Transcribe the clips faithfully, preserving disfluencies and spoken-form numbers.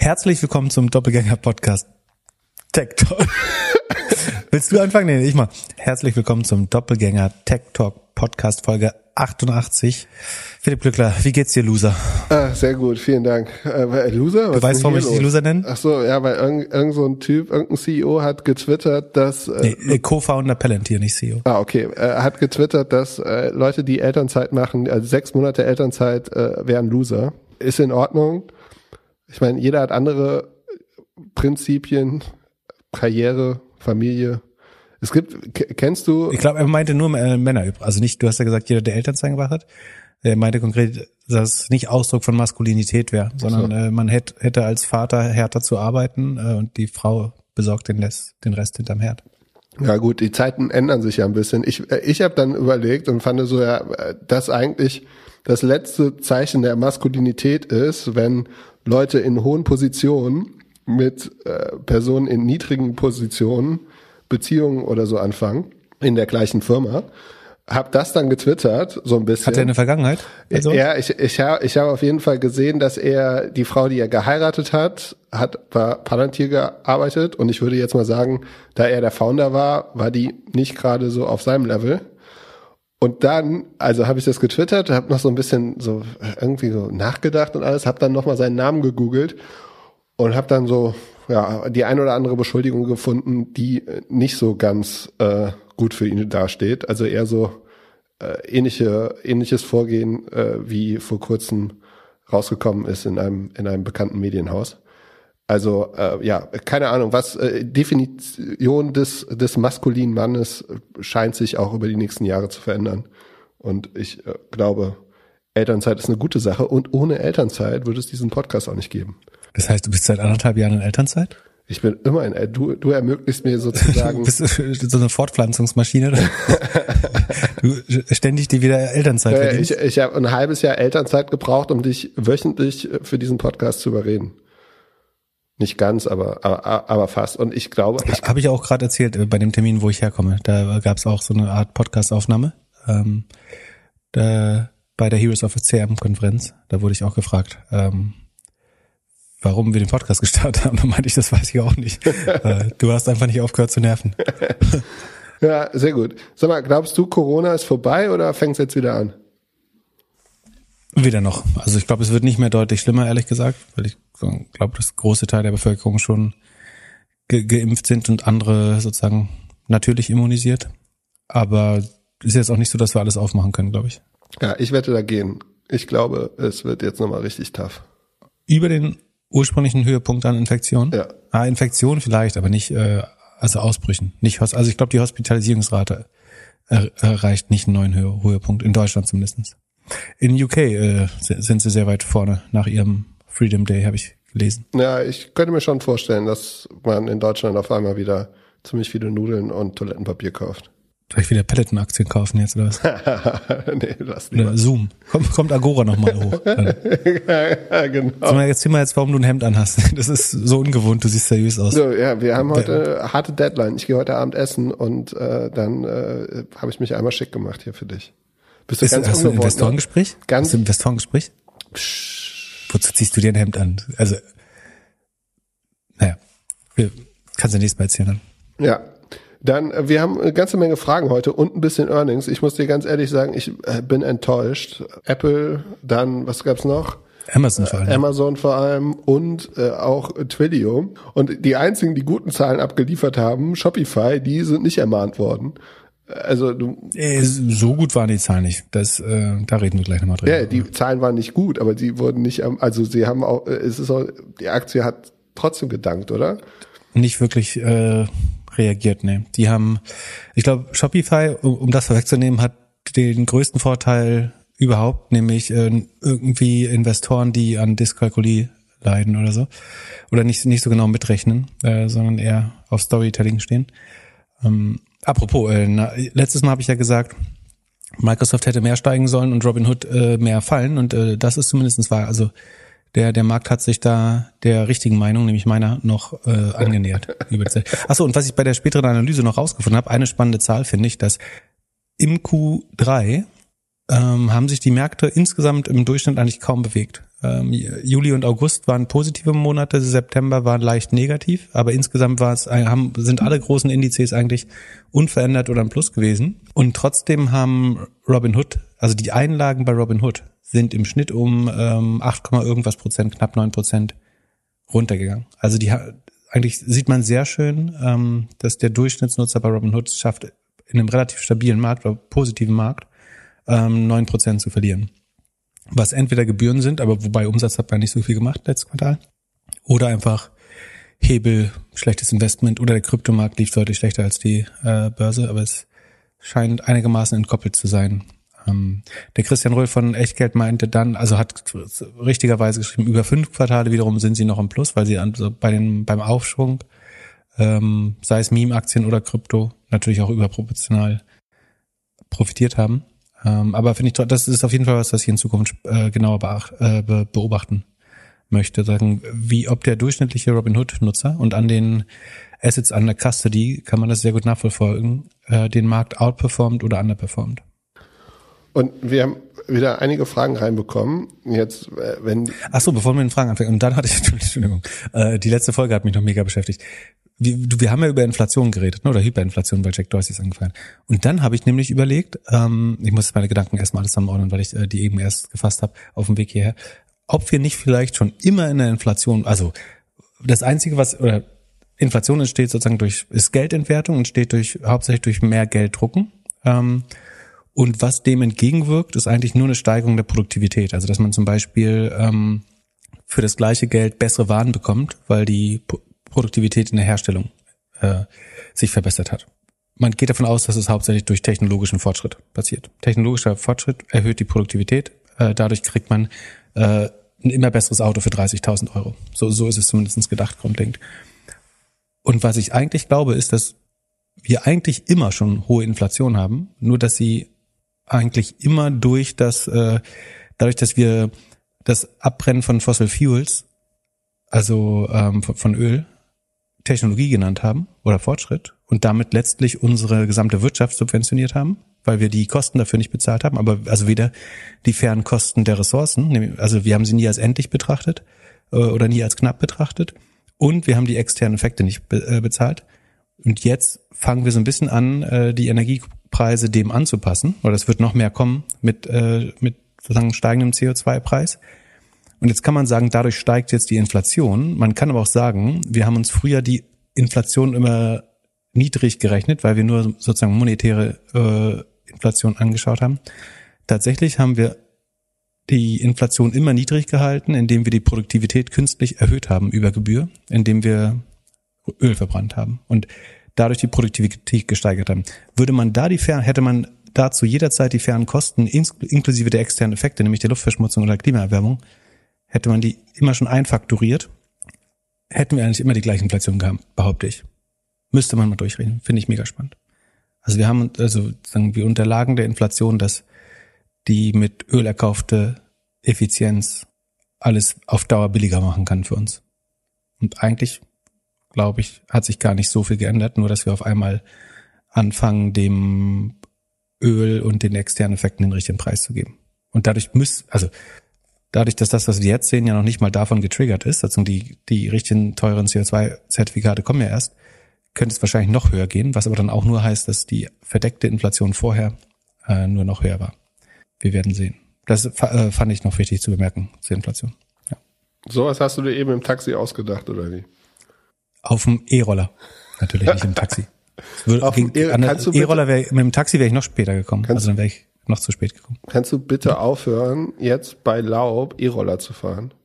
Herzlich willkommen zum Doppelgänger-Podcast Tech Talk. Willst du anfangen? Nee, ich mal. Herzlich willkommen zum Doppelgänger Tech Talk Podcast Folge achtundachtzig. Philipp Glückler, wie geht's dir, Loser? Ah, sehr gut, vielen Dank. Äh, Loser? Was du weißt, warum ich dich Loser nenne? Ach so, ja, weil irgend, irgend so ein Typ, irgendein C E O hat getwittert, dass... Äh, nee, Co-Founder Palantir, nicht C E O. Ah, okay. Er äh, hat getwittert, dass äh, Leute, die Elternzeit machen, also sechs Monate Elternzeit, äh, wären Loser. Ist in Ordnung. Ich meine, jeder hat andere Prinzipien, Karriere, Familie. Es gibt, k- kennst du... Ich glaube, er meinte nur äh, Männer. Also nicht, du hast ja gesagt, jeder, der Elternzeit gemacht hat. Er meinte konkret, dass es nicht Ausdruck von Maskulinität wäre, sondern so. äh, man hätte, hätte als Vater härter zu arbeiten äh, und die Frau besorgt den, Les- den Rest hinterm Herd. Ja gut, die Zeiten ändern sich ja ein bisschen. Ich, ich habe dann überlegt und fand so, ja, dass eigentlich das letzte Zeichen der Maskulinität ist, wenn Leute in hohen Positionen mit äh, Personen in niedrigen Positionen Beziehungen oder so anfangen, in der gleichen Firma. Hab das dann getwittert, so ein bisschen. Hat er eine Vergangenheit? Also? Ja, ich, ich habe ich hab auf jeden Fall gesehen, dass er, die Frau, die er geheiratet hat, hat bei Palantir gearbeitet und ich würde jetzt mal sagen, da er der Founder war, war die nicht gerade so auf seinem Level. Und dann, also habe ich das getwittert, habe noch so ein bisschen so irgendwie so nachgedacht und alles, habe dann nochmal seinen Namen gegoogelt und habe dann so ja die ein oder andere Beschuldigung gefunden, die nicht so ganz äh, gut für ihn dasteht. Also eher so äh, ähnliche ähnliches Vorgehen, äh, wie vor kurzem rausgekommen ist in einem in einem bekannten Medienhaus. Also äh, ja, keine Ahnung, was äh, Definition des des maskulinen Mannes scheint sich auch über die nächsten Jahre zu verändern. Und ich äh, glaube, Elternzeit ist eine gute Sache und ohne Elternzeit würde es diesen Podcast auch nicht geben. Das heißt, du bist seit anderthalb Jahren in Elternzeit? Ich bin immer in, du, du ermöglichst mir sozusagen. Du bist so eine Fortpflanzungsmaschine. Du ständig dir wieder Elternzeit äh, verdienst. Ich, ich habe ein halbes Jahr Elternzeit gebraucht, um dich wöchentlich für diesen Podcast zu überreden. Nicht ganz, aber, aber, aber fast. Und ich glaube, ich habe ich auch gerade erzählt bei dem Termin, wo ich herkomme. Da gab es auch so eine Art Podcast-Aufnahme. Ähm, da, bei der Heroes of C R M-Konferenz. Da wurde ich auch gefragt, ähm, warum wir den Podcast gestartet haben. Da meinte ich, das weiß ich auch nicht. Du hast einfach nicht aufgehört zu nerven. Ja, sehr gut. Sag mal, glaubst du, Corona ist vorbei oder fängt es jetzt wieder an? Wieder noch. Also ich glaube, es wird nicht mehr deutlich schlimmer, ehrlich gesagt, weil ich glaube, dass große Teile der Bevölkerung schon ge- geimpft sind und andere sozusagen natürlich immunisiert. Aber ist jetzt auch nicht so, dass wir alles aufmachen können, glaube ich. Ja, ich wette dagegen. Ich glaube, es wird jetzt nochmal richtig tough. Über den ursprünglichen Höhepunkt an Infektionen? Ja. Ah, Infektionen vielleicht, aber nicht, äh, also Ausbrüchen. Nicht, also ich glaube, die Hospitalisierungsrate er, erreicht nicht einen neuen Höhe, Höhepunkt, in Deutschland zumindest. In U K äh, sind sie sehr weit vorne nach ihrem Freedom Day, habe ich gelesen. Ja, ich könnte mir schon vorstellen, dass man in Deutschland auf einmal wieder ziemlich viele Nudeln und Toilettenpapier kauft. Soll ich wieder Peloton-Aktien kaufen jetzt oder was? Nee, lass lieber. Oder Zoom. Kommt, kommt Agora nochmal hoch. Ja, genau. Sag mal, jetzt zieh mal jetzt, warum du ein Hemd anhast. Das ist so ungewohnt, du siehst seriös aus. So, ja, wir haben heute eine harte Deadline. Ich gehe heute Abend essen und äh, dann äh, habe ich mich einmal schick gemacht hier für dich. Bist du ist, ganz hast du ein Investorengespräch? Ganz hast du ein Investorengespräch? Psch. Wozu ziehst du dir ein Hemd an? Also, naja, wir, kannst du nächstes Mal erzählen dann. Ja. Dann, wir haben eine ganze Menge Fragen heute und ein bisschen Earnings. Ich muss dir ganz ehrlich sagen, ich bin enttäuscht. Apple, dann, was gab's noch? Amazon vor allem. Amazon vor allem und äh, auch Twilio. Und die einzigen, die guten Zahlen abgeliefert haben, Shopify, die sind nicht ermahnt worden. Also du, äh, so gut waren die Zahlen nicht. Das, äh, da reden wir gleich nochmal drüber. Ja, die Zahlen waren nicht gut, aber sie wurden nicht, also sie haben auch, es ist auch, die Aktie hat trotzdem gedankt, oder? Nicht wirklich äh, reagiert, ne. Die haben, ich glaube, Shopify, um, um das vorwegzunehmen, hat den größten Vorteil überhaupt, nämlich äh, irgendwie Investoren, die an Dyskalkulie leiden oder so, oder nicht nicht so genau mitrechnen, äh, sondern eher auf Storytelling stehen. Ähm, apropos, äh, na, letztes Mal habe ich ja gesagt, Microsoft hätte mehr steigen sollen und Robinhood äh, mehr fallen und äh, das ist zumindest wahr. Also der der Markt hat sich da der richtigen Meinung, nämlich meiner, noch äh, angenähert. Achso, und was ich bei der späteren Analyse noch rausgefunden habe, eine spannende Zahl finde ich, dass im Q drei ähm, haben sich die Märkte insgesamt im Durchschnitt eigentlich kaum bewegt. Ähm, Juli und August waren positive Monate, September war leicht negativ, aber insgesamt war es, haben, sind alle großen Indizes eigentlich unverändert oder im Plus gewesen. Und trotzdem haben Robinhood, also die Einlagen bei Robinhood sind im Schnitt um ähm, acht, irgendwas Prozent, knapp neun Prozent runtergegangen. Also die eigentlich sieht man sehr schön, ähm, dass der Durchschnittsnutzer bei Robinhood es schafft, in einem relativ stabilen Markt oder positiven Markt ähm, neun Prozent zu verlieren. Was entweder Gebühren sind, aber wobei Umsatz hat man nicht so viel gemacht letztes Quartal, oder einfach Hebel, schlechtes Investment, oder der Kryptomarkt lief deutlich schlechter als die äh, Börse, aber es scheint einigermaßen entkoppelt zu sein. Ähm, der Christian Röhl von Echtgeld meinte dann, also hat richtigerweise geschrieben, über fünf Quartale wiederum sind sie noch im Plus, weil sie also bei den beim Aufschwung, ähm, sei es Meme-Aktien oder Krypto, natürlich auch überproportional profitiert haben. Ähm, aber finde ich, das ist auf jeden Fall was, was ich in Zukunft äh, genauer beacht, äh, be- beobachten möchte. Sagen, wie ob der durchschnittliche Robinhood-Nutzer, und an den Assets under Custody kann man das sehr gut nachverfolgen, äh, den Markt outperformt oder underperformt. Und wir haben wieder einige Fragen reinbekommen. Jetzt, äh, wenn Ach so, bevor wir mit den Fragen anfangen. Und dann hatte ich, Entschuldigung, äh, die letzte Folge hat mich noch mega beschäftigt. Wir, wir haben ja über Inflation geredet, ne, oder Hyperinflation, weil Jack Dorsey ist angefallen. Und dann habe ich nämlich überlegt, ähm, ich muss meine Gedanken erstmal alles zusammenordnen, weil ich äh, die eben erst gefasst habe auf dem Weg hierher, ob wir nicht vielleicht schon immer in der Inflation, also das Einzige, was, oder Inflation entsteht sozusagen durch, ist Geldentwertung, entsteht durch, hauptsächlich durch mehr Geld drucken. Ähm, und was dem entgegenwirkt, ist eigentlich nur eine Steigerung der Produktivität. Also dass man zum Beispiel ähm, für das gleiche Geld bessere Waren bekommt, weil die Produktivität in der Herstellung äh, sich verbessert hat. Man geht davon aus, dass es hauptsächlich durch technologischen Fortschritt passiert. Technologischer Fortschritt erhöht die Produktivität. Äh, dadurch kriegt man äh, ein immer besseres Auto für dreißigtausend Euro. So, so ist es zumindest gedacht, grundlegend. Und was ich eigentlich glaube, ist, dass wir eigentlich immer schon hohe Inflation haben, nur dass sie eigentlich immer durch das, äh, dadurch, dass wir das Abbrennen von Fossil Fuels, also ähm, von, von Öl, Technologie genannt haben oder Fortschritt und damit letztlich unsere gesamte Wirtschaft subventioniert haben, weil wir die Kosten dafür nicht bezahlt haben, aber also weder die fairen Kosten der Ressourcen, also wir haben sie nie als endlich betrachtet äh, oder nie als knapp betrachtet, und wir haben die externen Effekte nicht be- äh, bezahlt. Und jetzt fangen wir so ein bisschen an, äh, die Energiepreise dem anzupassen, oder es wird noch mehr kommen mit äh, mit sozusagen steigendem C O zwei Preis. Und jetzt kann man sagen, dadurch steigt jetzt die Inflation. Man kann aber auch sagen, wir haben uns früher die Inflation immer niedrig gerechnet, weil wir nur sozusagen monetäre äh, Inflation angeschaut haben. Tatsächlich haben wir die Inflation immer niedrig gehalten, indem wir die Produktivität künstlich erhöht haben über Gebühr, indem wir Öl verbrannt haben und dadurch die Produktivität gesteigert haben. Würde man da die fairen, hätte man dazu jederzeit die fairen Kosten inklusive der externen Effekte, nämlich der Luftverschmutzung oder Klimaerwärmung, hätte man die immer schon einfakturiert, hätten wir eigentlich immer die gleiche Inflation gehabt, behaupte ich. Müsste man mal durchreden, finde ich mega spannend. Also wir haben, also sagen wir unterlagen der Inflation, dass die mit Öl erkaufte Effizienz alles auf Dauer billiger machen kann für uns. Und eigentlich, glaube ich, hat sich gar nicht so viel geändert, nur dass wir auf einmal anfangen, dem Öl und den externen Effekten den richtigen Preis zu geben. Und dadurch müsst, also dadurch, dass das, was wir jetzt sehen, ja noch nicht mal davon getriggert ist, also die, die richtigen teuren C O zwei Zertifikate kommen ja erst, könnte es wahrscheinlich noch höher gehen, was aber dann auch nur heißt, dass die verdeckte Inflation vorher äh, nur noch höher war. Wir werden sehen. Das äh, fand ich noch wichtig zu bemerken zur Inflation. Ja. Sowas hast du dir eben im Taxi ausgedacht, oder wie? Auf dem E-Roller. Natürlich nicht im Taxi. Würde, Auf dem ging, E- an kannst du der E-Roller wäre, mit dem Taxi wäre ich noch später gekommen. Kannst- Also dann wäre ich noch zu spät gekommen. Kannst du bitte aufhören, jetzt bei Laub E-Roller zu fahren?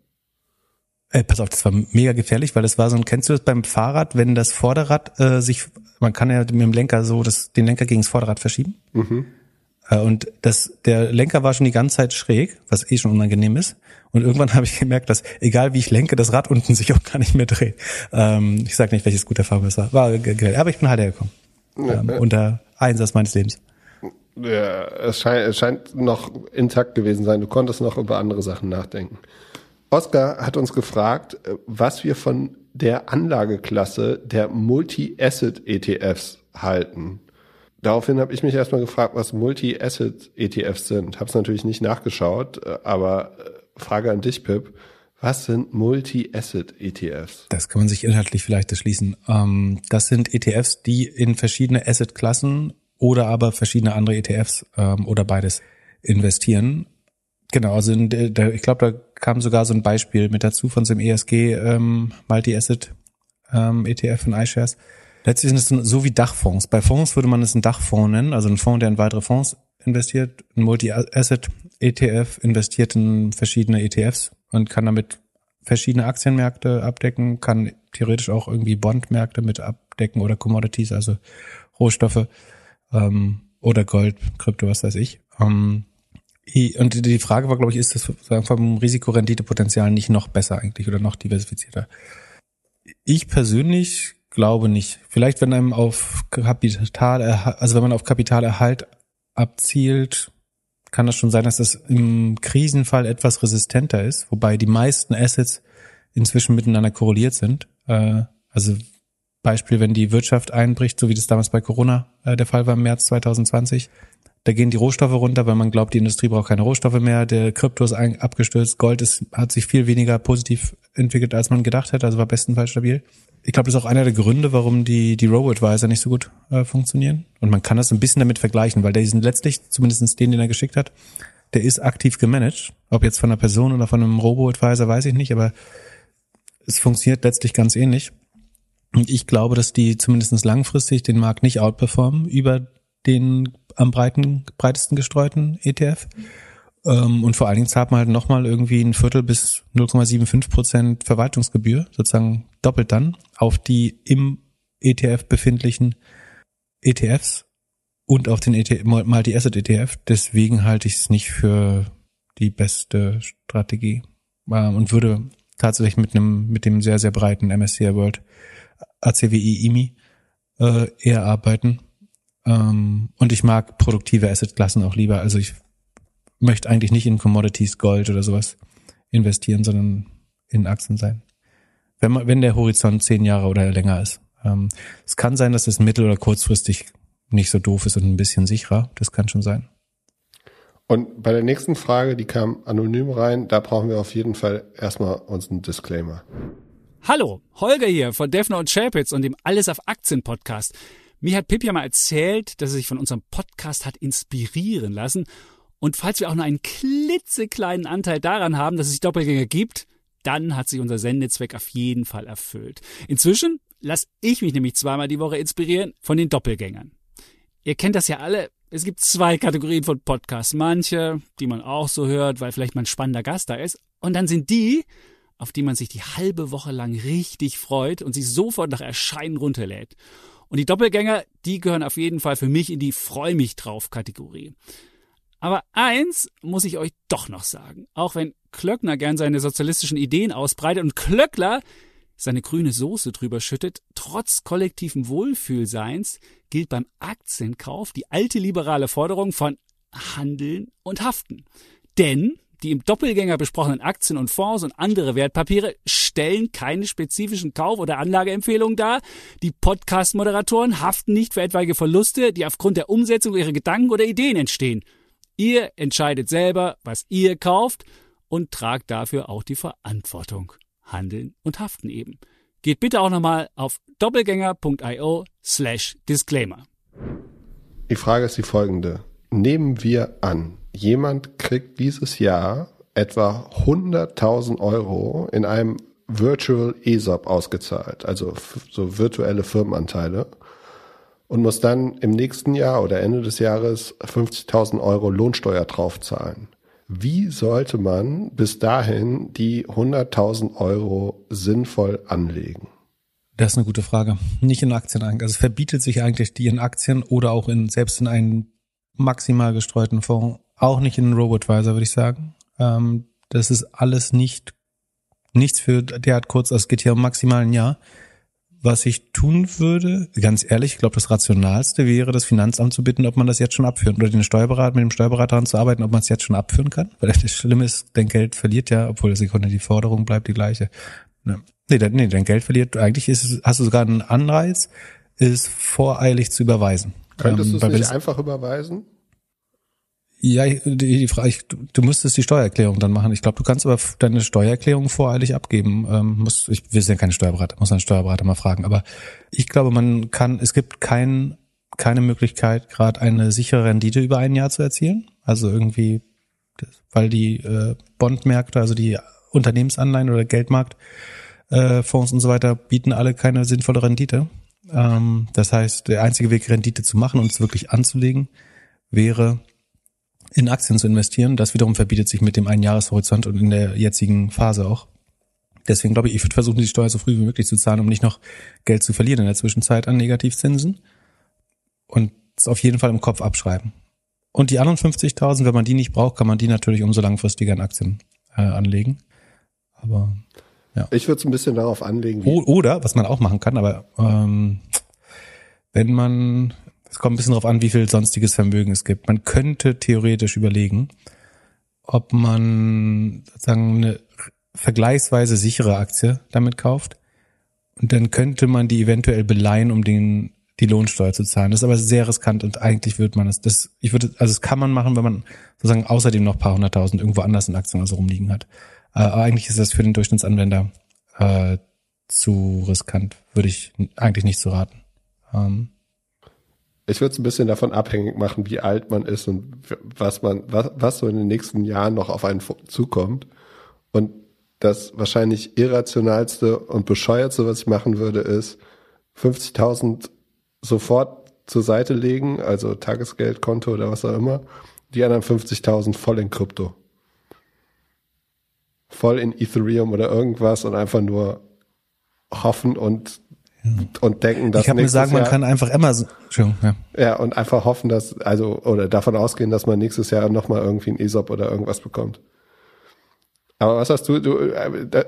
Äh, pass auf, das war mega gefährlich, weil das war so ein, kennst du das beim Fahrrad, wenn das Vorderrad äh, sich, man kann ja mit dem Lenker so das, den Lenker gegen das Vorderrad verschieben. Mhm. Äh, und das, der Lenker war schon die ganze Zeit schräg, was eh schon unangenehm ist. Und irgendwann habe ich gemerkt, dass egal wie ich lenke, das Rad unten sich auch gar nicht mehr dreht. Ähm, ich sage nicht, welches gute Farbe es war. War geil, aber ich bin halt hergekommen. Ähm, unter Einsatz meines Lebens. Ja, es scheint, es scheint noch intakt gewesen sein. Du konntest noch über andere Sachen nachdenken. Oskar hat uns gefragt, was wir von der Anlageklasse der Multi-Asset-E T Fs halten. Daraufhin habe ich mich erstmal gefragt, was Multi-Asset-E T Fs sind. Habe es natürlich nicht nachgeschaut, aber Frage an dich, Pip. Was sind Multi-Asset-E T Fs? Das kann man sich inhaltlich vielleicht erschließen. Ähm, das sind E T Fs, die in verschiedene Asset-Klassen oder aber verschiedene andere E T Fs ähm, oder beides investieren. Genau, also in der, ich glaube, da kam sogar so ein Beispiel mit dazu von so einem E S G ähm, Multi-Asset ähm, E T F von iShares. Letztlich sind es so wie Dachfonds. Bei Fonds würde man es einen Dachfonds nennen, also ein Fonds, der in weitere Fonds investiert. Ein Multi-Asset-E T F investiert in verschiedene E T Fs und kann damit verschiedene Aktienmärkte abdecken, kann theoretisch auch irgendwie Bondmärkte mit abdecken oder Commodities, also Rohstoffe ähm, oder Gold, Krypto, was weiß ich. Ähm, und die Frage war, glaube ich, ist das vom Risikorenditepotenzial nicht noch besser eigentlich oder noch diversifizierter? Ich persönlich glaube nicht. Vielleicht, wenn einem auf Kapital, also wenn man auf Kapitalerhalt abzielt, kann das schon sein, dass das im Krisenfall etwas resistenter ist, wobei die meisten Assets inzwischen miteinander korreliert sind. Also Beispiel, wenn die Wirtschaft einbricht, so wie das damals bei Corona der Fall war im März zwanzig zwanzig, da gehen die Rohstoffe runter, weil man glaubt, die Industrie braucht keine Rohstoffe mehr, der Krypto ist abgestürzt, Gold ist, hat sich viel weniger positiv entwickelt, als man gedacht hätte, also war bestenfalls stabil. Ich glaube, das ist auch einer der Gründe, warum die die Robo-Advisor nicht so gut äh, funktionieren. Und man kann das ein bisschen damit vergleichen, weil der sind letztlich, zumindest den, den er geschickt hat, der ist aktiv gemanagt. Ob jetzt von einer Person oder von einem Robo-Advisor, weiß ich nicht, aber es funktioniert letztlich ganz ähnlich. Und ich glaube, dass die zumindest langfristig den Markt nicht outperformen über den am breiten, breitesten gestreuten E T F. Und vor allen Dingen zahlt man halt nochmal irgendwie ein Viertel bis null Komma fünfundsiebzig Prozent Verwaltungsgebühr, sozusagen doppelt dann, auf die im E T F befindlichen E T Fs und auf den E T F, Multi-Asset-E T F. Deswegen halte ich es nicht für die beste Strategie und würde tatsächlich mit einem mit dem sehr, sehr breiten M S C I World A C W I I M I äh, eher arbeiten. Ähm, und ich mag produktive Assetklassen auch lieber. Also ich möchte eigentlich nicht in Commodities, Gold oder sowas investieren, sondern in Aktien sein. Wenn man, wenn der Horizont zehn Jahre oder länger ist. Ähm, es kann sein, dass es mittel- oder kurzfristig nicht so doof ist und ein bisschen sicherer. Das kann schon sein. Und bei der nächsten Frage, die kam anonym rein, da brauchen wir auf jeden Fall erstmal unseren Disclaimer. Hallo, Holger hier von Defner und Schäpitz und dem Alles auf Aktien Podcast. Mir hat Pip ja mal erzählt, dass er sich von unserem Podcast hat inspirieren lassen. Und falls wir auch nur einen klitzekleinen Anteil daran haben, dass es sich Doppelgänger gibt, dann hat sich unser Sendezweck auf jeden Fall erfüllt. Inzwischen lasse ich mich nämlich zweimal die Woche inspirieren von den Doppelgängern. Ihr kennt das ja alle. Es gibt zwei Kategorien von Podcasts. Manche, die man auch so hört, weil vielleicht mal ein spannender Gast da ist. Und dann sind die, auf die man sich die halbe Woche lang richtig freut und sich sofort nach Erscheinen runterlädt. Und die Doppelgänger, die gehören auf jeden Fall für mich in die Freu mich drauf Kategorie. Aber eins muss ich euch doch noch sagen. Auch wenn Klöckner gern seine sozialistischen Ideen ausbreitet und Klöckler seine grüne Soße drüber schüttet, trotz kollektiven Wohlfühlseins gilt beim Aktienkauf die alte liberale Forderung von Handeln und Haften. Denn die im Doppelgänger besprochenen Aktien und Fonds und andere Wertpapiere stellen keine spezifischen Kauf- oder Anlageempfehlungen dar. Die Podcast-Moderatoren haften nicht für etwaige Verluste, die aufgrund der Umsetzung ihrer Gedanken oder Ideen entstehen. Ihr entscheidet selber, was ihr kauft und tragt dafür auch die Verantwortung. Handeln und haften eben. Geht bitte auch nochmal auf doppelgänger.io slash Disclaimer. Die Frage ist die folgende. Nehmen wir an, jemand kriegt dieses Jahr etwa hunderttausend Euro in einem Virtual E S O P ausgezahlt, also so virtuelle Firmenanteile, und muss dann im nächsten Jahr oder Ende des Jahres fünfzigtausend Euro Lohnsteuer draufzahlen. Wie sollte man bis dahin die hunderttausend Euro sinnvoll anlegen? Das ist eine gute Frage. Nicht in Aktien eigentlich. Also es verbietet sich eigentlich, die in Aktien oder auch in selbst in einen maximal gestreuten Fonds, auch nicht in einen Robo-Advisor, würde ich sagen. Ähm, das ist alles nicht nichts für derart kurz. Also es geht hier um maximal ein Jahr. Was ich tun würde, ganz ehrlich, ich glaube, das Rationalste wäre, das Finanzamt zu bitten, ob man das jetzt schon abführen oder den Steuerberater, mit dem Steuerberater daran zu arbeiten, ob man es jetzt schon abführen kann. Weil das Schlimme ist, dein Geld verliert ja, obwohl das Sekunde die Forderung bleibt die gleiche. Nee, dein, nee, dein Geld verliert, eigentlich ist es, hast du sogar einen Anreiz, es voreilig zu überweisen. Könntest ähm, du es nicht einfach überweisen? Ja, die, die Frage, ich, du, du müsstest die Steuererklärung dann machen. Ich glaube, du kannst aber deine Steuererklärung voreilig abgeben. Ähm, muss, ich, wir sind ja keine Steuerberater, muss einen Steuerberater mal fragen. Aber ich glaube, man kann, es gibt kein, keine Möglichkeit, gerade eine sichere Rendite über ein Jahr zu erzielen. Also irgendwie, weil die äh, Bondmärkte, also die Unternehmensanleihen oder Geldmarkt, äh, Fonds und so weiter, bieten alle keine sinnvolle Rendite. Ähm, das heißt, der einzige Weg, Rendite zu machen und es wirklich anzulegen, wäre, in Aktien zu investieren. Das wiederum verbietet sich mit dem Einjahreshorizont und in der jetzigen Phase auch. Deswegen glaube ich, ich würde versuchen, die Steuer so früh wie möglich zu zahlen, um nicht noch Geld zu verlieren in der Zwischenzeit an Negativzinsen. Und es auf jeden Fall im Kopf abschreiben. Und die anderen fünfzigtausend, wenn man die nicht braucht, kann man die natürlich umso langfristiger in Aktien äh, anlegen. Aber ja. Ich würde es ein bisschen darauf anlegen. Wie Oder, was man auch machen kann, aber ähm, wenn man... Es kommt ein bisschen darauf an, wie viel sonstiges Vermögen es gibt. Man könnte theoretisch überlegen, ob man sozusagen eine vergleichsweise sichere Aktie damit kauft und dann könnte man die eventuell beleihen, um den die Lohnsteuer zu zahlen. Das ist aber sehr riskant und eigentlich würde man das, das ich würde, also das kann man machen, wenn man sozusagen außerdem noch ein paar hunderttausend irgendwo anders in Aktien also rumliegen hat. Aber eigentlich ist das für den Durchschnittsanwender äh, zu riskant, würde ich eigentlich nicht so raten. Ähm, Ich würde es ein bisschen davon abhängig machen, wie alt man ist und was man, was, was so in den nächsten Jahren noch auf einen zukommt. Und das wahrscheinlich irrationalste und bescheuertste, was ich machen würde, ist fünfzigtausend sofort zur Seite legen, also Tagesgeldkonto oder was auch immer, die anderen fünfzigtausend voll in Krypto. Voll in Ethereum oder irgendwas und einfach nur hoffen und und denken, dass ich habe mir sagen, man Jahr, kann einfach Amazon, Entschuldigung, ja. ja, und einfach hoffen, dass, also, oder davon ausgehen, dass man nächstes Jahr nochmal irgendwie ein E S O P oder irgendwas bekommt. Aber was hast du, du, äh, da,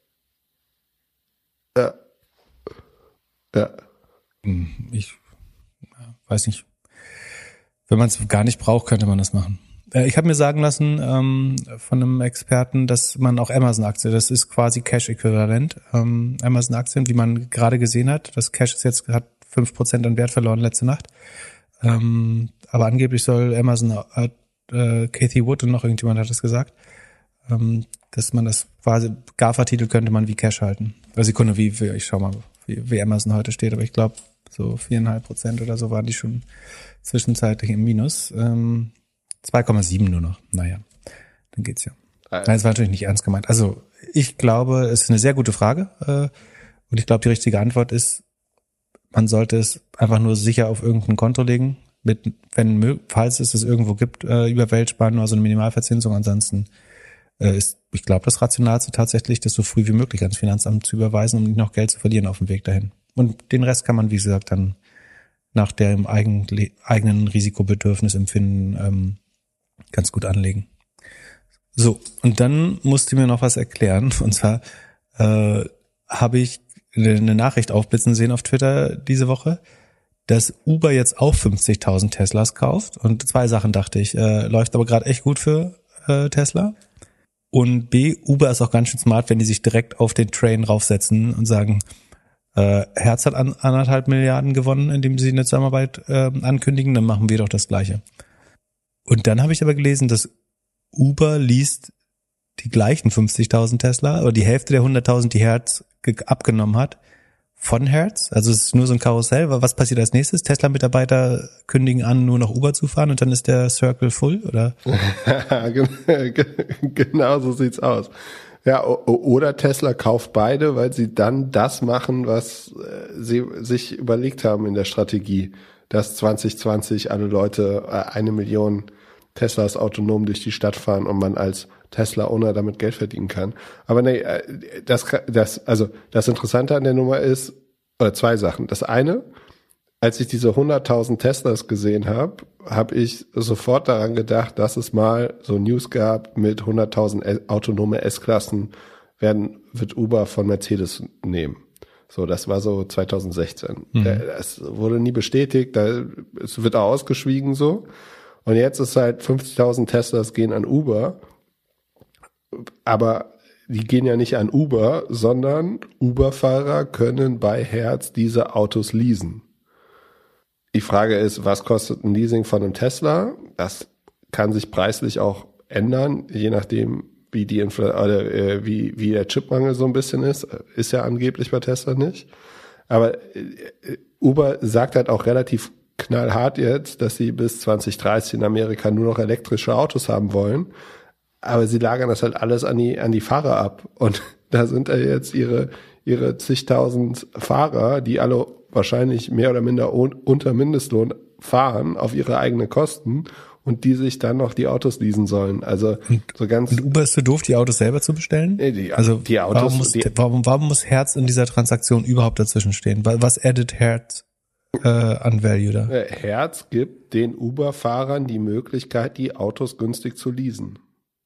ja, ja. Ich weiß nicht. Wenn man es gar nicht braucht, könnte man das machen. Ich habe mir sagen lassen ähm, von einem Experten, dass man auch Amazon-Aktien, das ist quasi Cash-Äquivalent, ähm, Amazon-Aktien, wie man gerade gesehen hat. Das Cash ist jetzt hat fünf Prozent an Wert verloren letzte Nacht. Ähm, aber angeblich soll Amazon, äh, Cathie Wood und noch irgendjemand hat das gesagt, ähm, dass man das quasi, GAFA-Titel könnte man wie Cash halten. Also Sekunde, wie, wie ich schau mal, wie, wie Amazon heute steht, aber ich glaube, so viereinhalb Prozent oder so waren die schon zwischenzeitlich im Minus. Ähm, zwei Komma sieben nur noch. Naja, dann geht's ja. Nein, das war natürlich nicht ernst gemeint. Also ich glaube, es ist eine sehr gute Frage äh, und ich glaube, die richtige Antwort ist, man sollte es einfach nur sicher auf irgendein Konto legen, mit, wenn falls es es irgendwo gibt, äh, über Weltsparen oder so eine Minimalverzinsung. Ansonsten äh, ist, ich glaube, das Rationalste tatsächlich, das so früh wie möglich ans Finanzamt zu überweisen, um nicht noch Geld zu verlieren auf dem Weg dahin. Und den Rest kann man, wie gesagt, dann nach dem eigen, eigenen Risikobedürfnis empfinden, ähm, ganz gut anlegen. So, und dann musste mir noch was erklären. Und zwar äh, habe ich eine Nachricht aufblitzen sehen auf Twitter diese Woche, dass Uber jetzt auch fünfzigtausend Teslas kauft. Und zwei Sachen dachte ich, äh, läuft aber gerade echt gut für äh, Tesla. Und B, Uber ist auch ganz schön smart, wenn die sich direkt auf den Train raufsetzen und sagen, äh, Hertz hat an, anderthalb Milliarden gewonnen, indem sie eine Zusammenarbeit äh, ankündigen, dann machen wir doch das Gleiche. Und dann habe ich aber gelesen, dass Uber liest die gleichen fünfzigtausend Tesla, oder die Hälfte der hunderttausend, die Hertz ge- abgenommen hat, von Hertz. Also es ist nur so ein Karussell. Was passiert als nächstes? Tesla-Mitarbeiter kündigen an, nur noch Uber zu fahren und dann ist der Circle full, oder? Genau so sieht's aus. Ja, oder Tesla kauft beide, weil sie dann das machen, was sie sich überlegt haben in der Strategie, dass zwanzig zwanzig alle Leute eine Million Teslas autonom durch die Stadt fahren und man als Tesla-Owner damit Geld verdienen kann. Aber nee, das, das, also das Interessante an der Nummer ist, oder zwei Sachen. Das eine, als ich diese hunderttausend Teslas gesehen habe, habe ich sofort daran gedacht, dass es mal so News gab mit hunderttausend autonome S-Klassen werden, wird Uber von Mercedes nehmen. So, das war so zwanzig sechzehn. Mhm. Das wurde nie bestätigt, da, es wird auch ausgeschwiegen so. Und jetzt ist halt fünfzigtausend Teslas gehen an Uber, aber die gehen ja nicht an Uber, sondern Uber-Fahrer können bei Hertz diese Autos leasen. Die Frage ist, was kostet ein Leasing von einem Tesla? Das kann sich preislich auch ändern, je nachdem, wie die Infl- oder äh, wie wie der Chipmangel so ein bisschen ist, ist ja angeblich bei Tesla nicht. Aber äh, Uber sagt halt auch relativ knallhart jetzt, dass sie bis zwanzig dreißig in Amerika nur noch elektrische Autos haben wollen. Aber sie lagern das halt alles an die an die Fahrer ab. Und da sind ja jetzt ihre ihre zigtausend Fahrer, die alle wahrscheinlich mehr oder minder un- unter Mindestlohn fahren auf ihre eigenen Kosten und die sich dann noch die Autos leasen sollen. Also und, so ganz. Und Uber ist so doof, die Autos selber zu bestellen? Nee, die, also die Autos, warum muss, die, warum, warum muss Hertz in dieser Transaktion überhaupt dazwischen stehen? Was addet Hertz äh, an Value da? Hertz gibt den Uber-Fahrern die Möglichkeit, die Autos günstig zu leasen.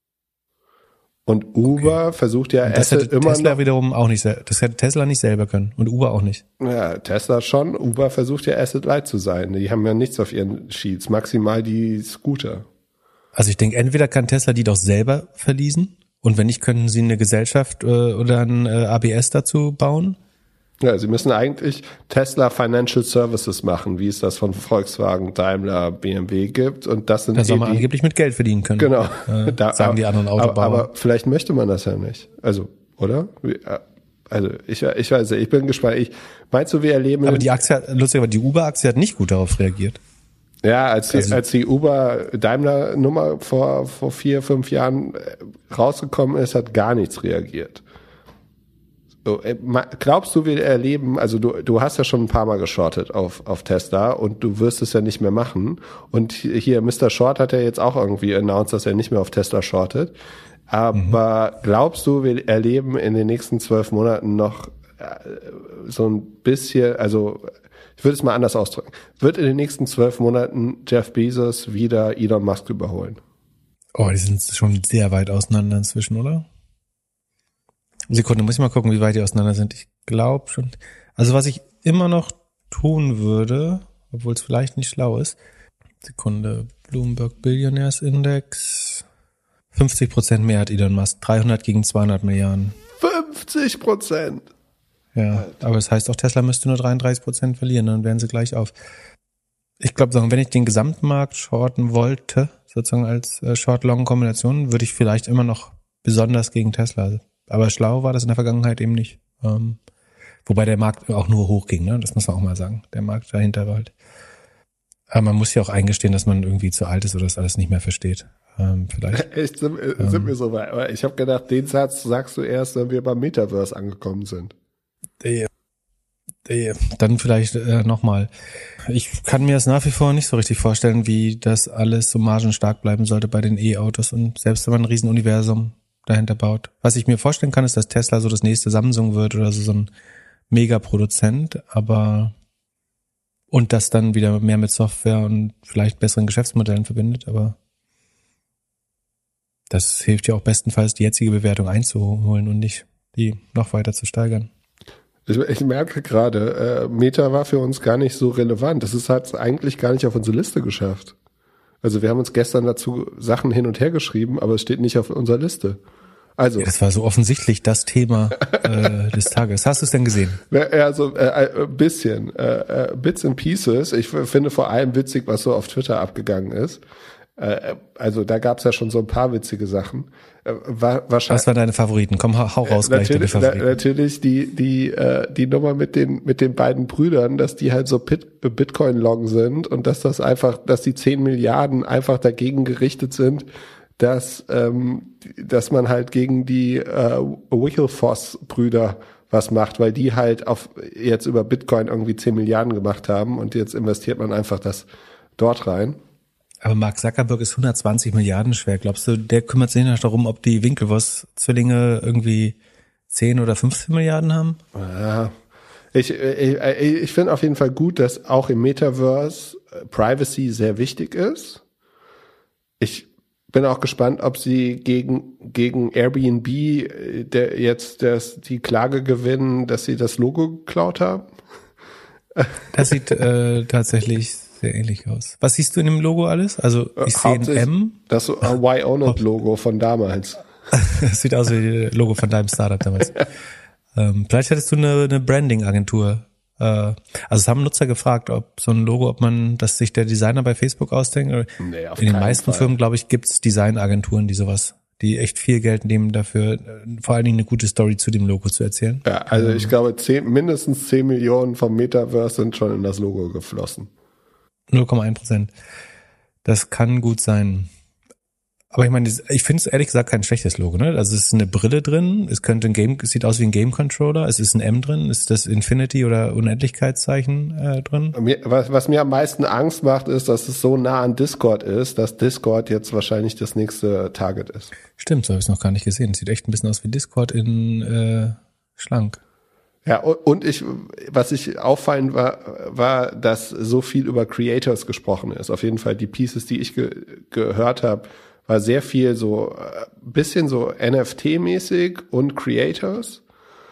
Und Uber okay. versucht ja und das Asset hätte immer Tesla noch, wiederum auch nicht, das hätte Tesla nicht selber können und Uber auch nicht. Ja, Tesla schon. Uber versucht ja Asset Light zu sein. Die haben ja nichts auf ihren Sheets, maximal die Scooter. Also ich denke, entweder kann Tesla die doch selber verleasen und wenn nicht, könnten sie eine Gesellschaft äh, oder ein äh, A B S dazu bauen. Ja, sie müssen eigentlich Tesla Financial Services machen, wie es das von Volkswagen, Daimler, B M W gibt. Und das sind da soll man die, angeblich mit Geld verdienen können. Genau. Äh, da, sagen die anderen Autobauer. Aber, aber vielleicht möchte man das ja nicht. Also, oder? Also ich, ich weiß nicht, ich bin gespannt. Ich, meinst du, wir erleben... Aber die Aktie, lustig, aber die Uber-Aktie hat nicht gut darauf reagiert. Ja, als die, also, als die Uber-Daimler-Nummer vor, vor vier, fünf Jahren rausgekommen ist, hat gar nichts reagiert. So, glaubst du, wir erleben, also du, du hast ja schon ein paar Mal geschortet auf, auf Tesla und du wirst es ja nicht mehr machen. Und hier, Mister Short hat ja jetzt auch irgendwie announced, dass er nicht mehr auf Tesla shortet. Aber mhm. glaubst du, wir erleben in den nächsten zwölf Monaten noch so ein bisschen, also ich würde es mal anders ausdrücken, wird in den nächsten zwölf Monaten Jeff Bezos wieder Elon Musk überholen? Oh, die sind schon sehr weit auseinander inzwischen, oder? Sekunde, muss ich mal gucken, wie weit die auseinander sind. Ich glaube schon. Also was ich immer noch tun würde, obwohl es vielleicht nicht schlau ist. Sekunde, Bloomberg Billionaires Index. fünfzig Prozent mehr hat Elon Musk. dreihundert gegen zweihundert Milliarden. fünfzig Prozent? Ja, Alter. Aber das heißt auch, Tesla müsste nur dreiunddreißig Prozent verlieren, dann wären sie gleich auf. Ich glaube, wenn ich den Gesamtmarkt shorten wollte, sozusagen als Short-Long-Kombination, würde ich vielleicht immer noch besonders gegen Tesla. Aber schlau war das in der Vergangenheit eben nicht. Ähm, wobei der Markt auch nur hochging, ne? Das muss man auch mal sagen. Der Markt dahinter war halt. Aber man muss ja auch eingestehen, dass man irgendwie zu alt ist oder das alles nicht mehr versteht. Ähm, vielleicht. Echt, sind, ähm, sind wir so weit. Aber ich habe gedacht, den Satz sagst du erst, wenn wir beim Metaverse angekommen sind. Der, der, dann vielleicht äh, nochmal. Ich kann mir das nach wie vor nicht so richtig vorstellen, wie das alles so margenstark bleiben sollte bei den E-Autos. Und selbst wenn man ein Riesenuniversum dahinter baut. Was ich mir vorstellen kann, ist, dass Tesla so das nächste Samsung wird oder so, so ein Megaproduzent, aber und das dann wieder mehr mit Software und vielleicht besseren Geschäftsmodellen verbindet, aber das hilft ja auch bestenfalls, die jetzige Bewertung einzuholen und nicht die noch weiter zu steigern. Ich, ich merke gerade, äh, Meta war für uns gar nicht so relevant. Das ist halt eigentlich gar nicht auf unsere Liste geschafft. Also wir haben uns gestern dazu Sachen hin und her geschrieben, aber es steht nicht auf unserer Liste. Also ja, das war so offensichtlich das Thema äh, des Tages. Hast du es denn gesehen? Ja, so äh, ein bisschen. Äh, Bits and Pieces. Ich finde vor allem witzig, was so auf Twitter abgegangen ist. Äh, also da gab es ja schon so ein paar witzige Sachen. Äh, war, wahrscheinlich, was waren deine Favoriten? Komm, hau, hau raus äh, gleich deine Favoriten. Na, natürlich die die äh, die Nummer mit den mit den beiden Brüdern, dass die halt so Bit, Bitcoin-Long sind und dass das einfach, dass die zehn Milliarden einfach dagegen gerichtet sind, dass ähm, dass man halt gegen die äh, Winklevoss-Brüder was macht, weil die halt auf jetzt über Bitcoin irgendwie zehn Milliarden gemacht haben und jetzt investiert man einfach das dort rein. Aber Mark Zuckerberg ist hundertzwanzig Milliarden schwer. Glaubst du, der kümmert sich nicht darum, ob die Winklevoss-Zwillinge irgendwie zehn oder fünfzehn Milliarden haben? Ja, ich, ich, ich finde auf jeden Fall gut, dass auch im Metaverse Privacy sehr wichtig ist. Ich bin auch gespannt, ob sie gegen gegen Airbnb der jetzt das, die Klage gewinnen, dass sie das Logo geklaut haben. Das sieht äh, tatsächlich sehr ähnlich aus. Was siehst du in dem Logo alles? Also ich sehe ein M. Das Why Own It Logo von damals. Das sieht aus wie das Logo von deinem Startup damals. ähm, vielleicht hättest du eine, eine Branding-Agentur Äh, also es haben Nutzer gefragt, ob so ein Logo, ob man, dass sich der Designer bei Facebook ausdenkt. Nee, auf in den keinen meisten Fall. Firmen, glaube ich, gibt's Designagenturen, die sowas, die echt viel Geld nehmen dafür, vor allen Dingen eine gute Story zu dem Logo zu erzählen. Ja, also ich glaube, zehn, mindestens zehn Millionen vom Metaverse sind schon in das Logo geflossen. null Komma eins Prozent. Das kann gut sein. Aber ich meine, ich finde es ehrlich gesagt kein schlechtes Logo, ne? Also es ist eine Brille drin, es könnte ein Game, es sieht aus wie ein Game Controller, es ist ein M drin, ist das Infinity oder Unendlichkeitszeichen äh, drin? Was, was mir am meisten Angst macht, ist, dass es so nah an Discord ist, dass Discord jetzt wahrscheinlich das nächste Target ist. Stimmt, so habe ich es noch gar nicht gesehen. Es sieht echt ein bisschen aus wie Discord in äh, schlank. Ja, und ich, was ich auffallend war, war, dass so viel über Creators gesprochen ist. Auf jeden Fall die Pieces, die ich ge- gehört habe, war sehr viel so, ein bisschen so N F T-mäßig und Creators.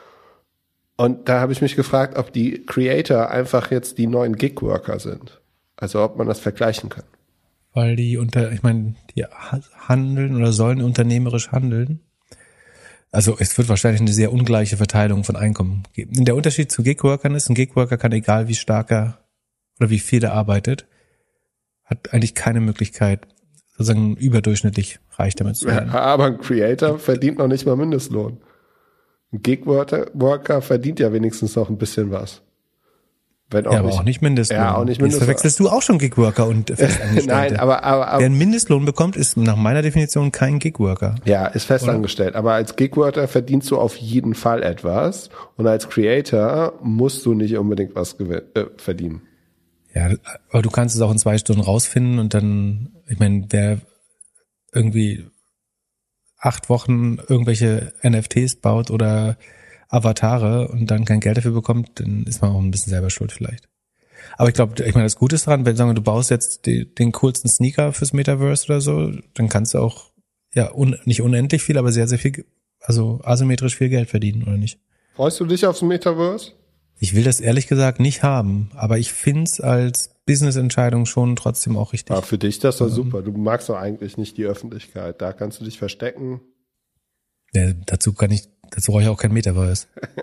Und da habe ich mich gefragt, ob die Creator einfach jetzt die neuen Gig-Worker sind. Also ob man das vergleichen kann. Weil die unter, ich meine, die handeln oder sollen unternehmerisch handeln. Also es wird wahrscheinlich eine sehr ungleiche Verteilung von Einkommen geben. Der Unterschied zu Gig-Workern ist, ein Gig-Worker kann, egal wie stark er oder wie viel er arbeitet, hat eigentlich keine Möglichkeit, sozusagen überdurchschnittlich reich damit zu werden. Ja, aber ein Creator verdient noch nicht mal Mindestlohn. Ein Gig-Worker verdient ja wenigstens noch ein bisschen was. Wenn auch ja, aber nicht, auch nicht Mindestlohn. Ja, auch nicht Mindestlohn. Jetzt verwechselst du auch schon Gig-Worker und Festangestellte. Nein, aber, aber, aber wer einen Mindestlohn bekommt, ist nach meiner Definition kein Gig-Worker. Ja, ist festangestellt. Oder? Aber als Gig-Worker verdienst du auf jeden Fall etwas. Und als Creator musst du nicht unbedingt was gewin- äh, verdienen. Ja, aber du kannst es auch in zwei Stunden rausfinden und dann, ich meine, wer irgendwie acht Wochen irgendwelche N F Ts baut oder Avatare und dann kein Geld dafür bekommt, dann ist man auch ein bisschen selber schuld vielleicht. Aber ich glaube, ich meine, das Gute ist daran, wenn sagen wir, du baust jetzt die, den coolsten Sneaker fürs Metaverse oder so, dann kannst du auch, ja, un, nicht unendlich viel, aber sehr, sehr viel, also asymmetrisch viel Geld verdienen, oder nicht? Freust du dich aufs Metaverse? Ich will das ehrlich gesagt nicht haben, aber ich find's als Business-Entscheidung schon trotzdem auch richtig. Ja, für dich das war super. Du magst doch eigentlich nicht die Öffentlichkeit. Da kannst du dich verstecken. Ja, dazu kann ich, dazu brauche ich auch kein Metaverse.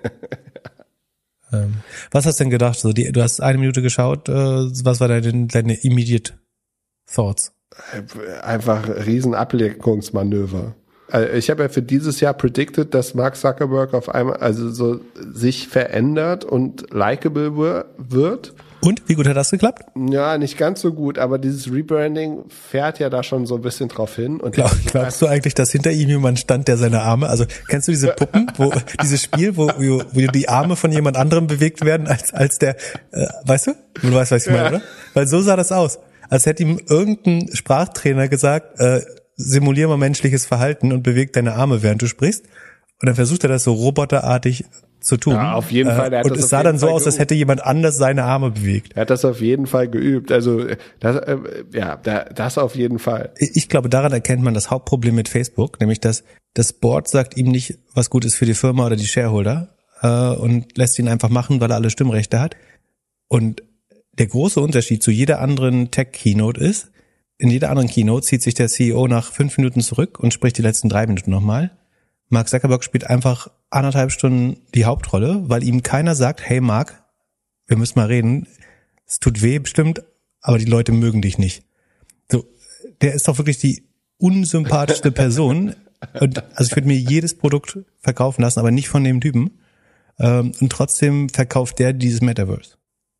ähm, was hast du denn gedacht? So, die, du hast eine Minute geschaut. Äh, was war deine, deine immediate thoughts? Einfach riesen Ablenkungsmanöver. Also ich habe ja für dieses Jahr predicted, dass Mark Zuckerberg auf einmal also so sich verändert und likable wird. Und wie gut hat das geklappt? Ja, nicht ganz so gut, aber dieses Rebranding fährt ja da schon so ein bisschen drauf hin. Und Glaub, glaubst du eigentlich, dass hinter ihm jemand stand, der seine Arme, also kennst du diese Puppen, wo dieses Spiel, wo, wo, wo die Arme von jemand anderem bewegt werden, als als der, äh, weißt du? Du weißt, was ich meine, ja. Oder? Weil so sah das aus. Als hätte ihm irgendein Sprachtrainer gesagt, äh, simulier mal menschliches Verhalten und beweg deine Arme, während du sprichst. Und dann versucht er das so roboterartig zu tun. Ja, auf jeden Fall. Äh, und es sah dann so aus, als hätte jemand anders seine Arme bewegt. Er hat das auf jeden Fall geübt. Also das, äh, ja, das auf jeden Fall. Ich glaube, daran erkennt man das Hauptproblem mit Facebook, nämlich dass das Board sagt ihm nicht, was gut ist für die Firma oder die Shareholder äh, und lässt ihn einfach machen, weil er alle Stimmrechte hat. Und der große Unterschied zu jeder anderen Tech-Keynote ist, in jeder anderen Keynote zieht sich der C E O nach fünf Minuten zurück und spricht die letzten drei Minuten nochmal. Mark Zuckerberg spielt einfach anderthalb Stunden die Hauptrolle, weil ihm keiner sagt, hey Mark, wir müssen mal reden, es tut weh bestimmt, aber die Leute mögen dich nicht. So, der ist doch wirklich die unsympathischste Person. Und also ich würde mir jedes Produkt verkaufen lassen, aber nicht von dem Typen. Und trotzdem verkauft der dieses Metaverse.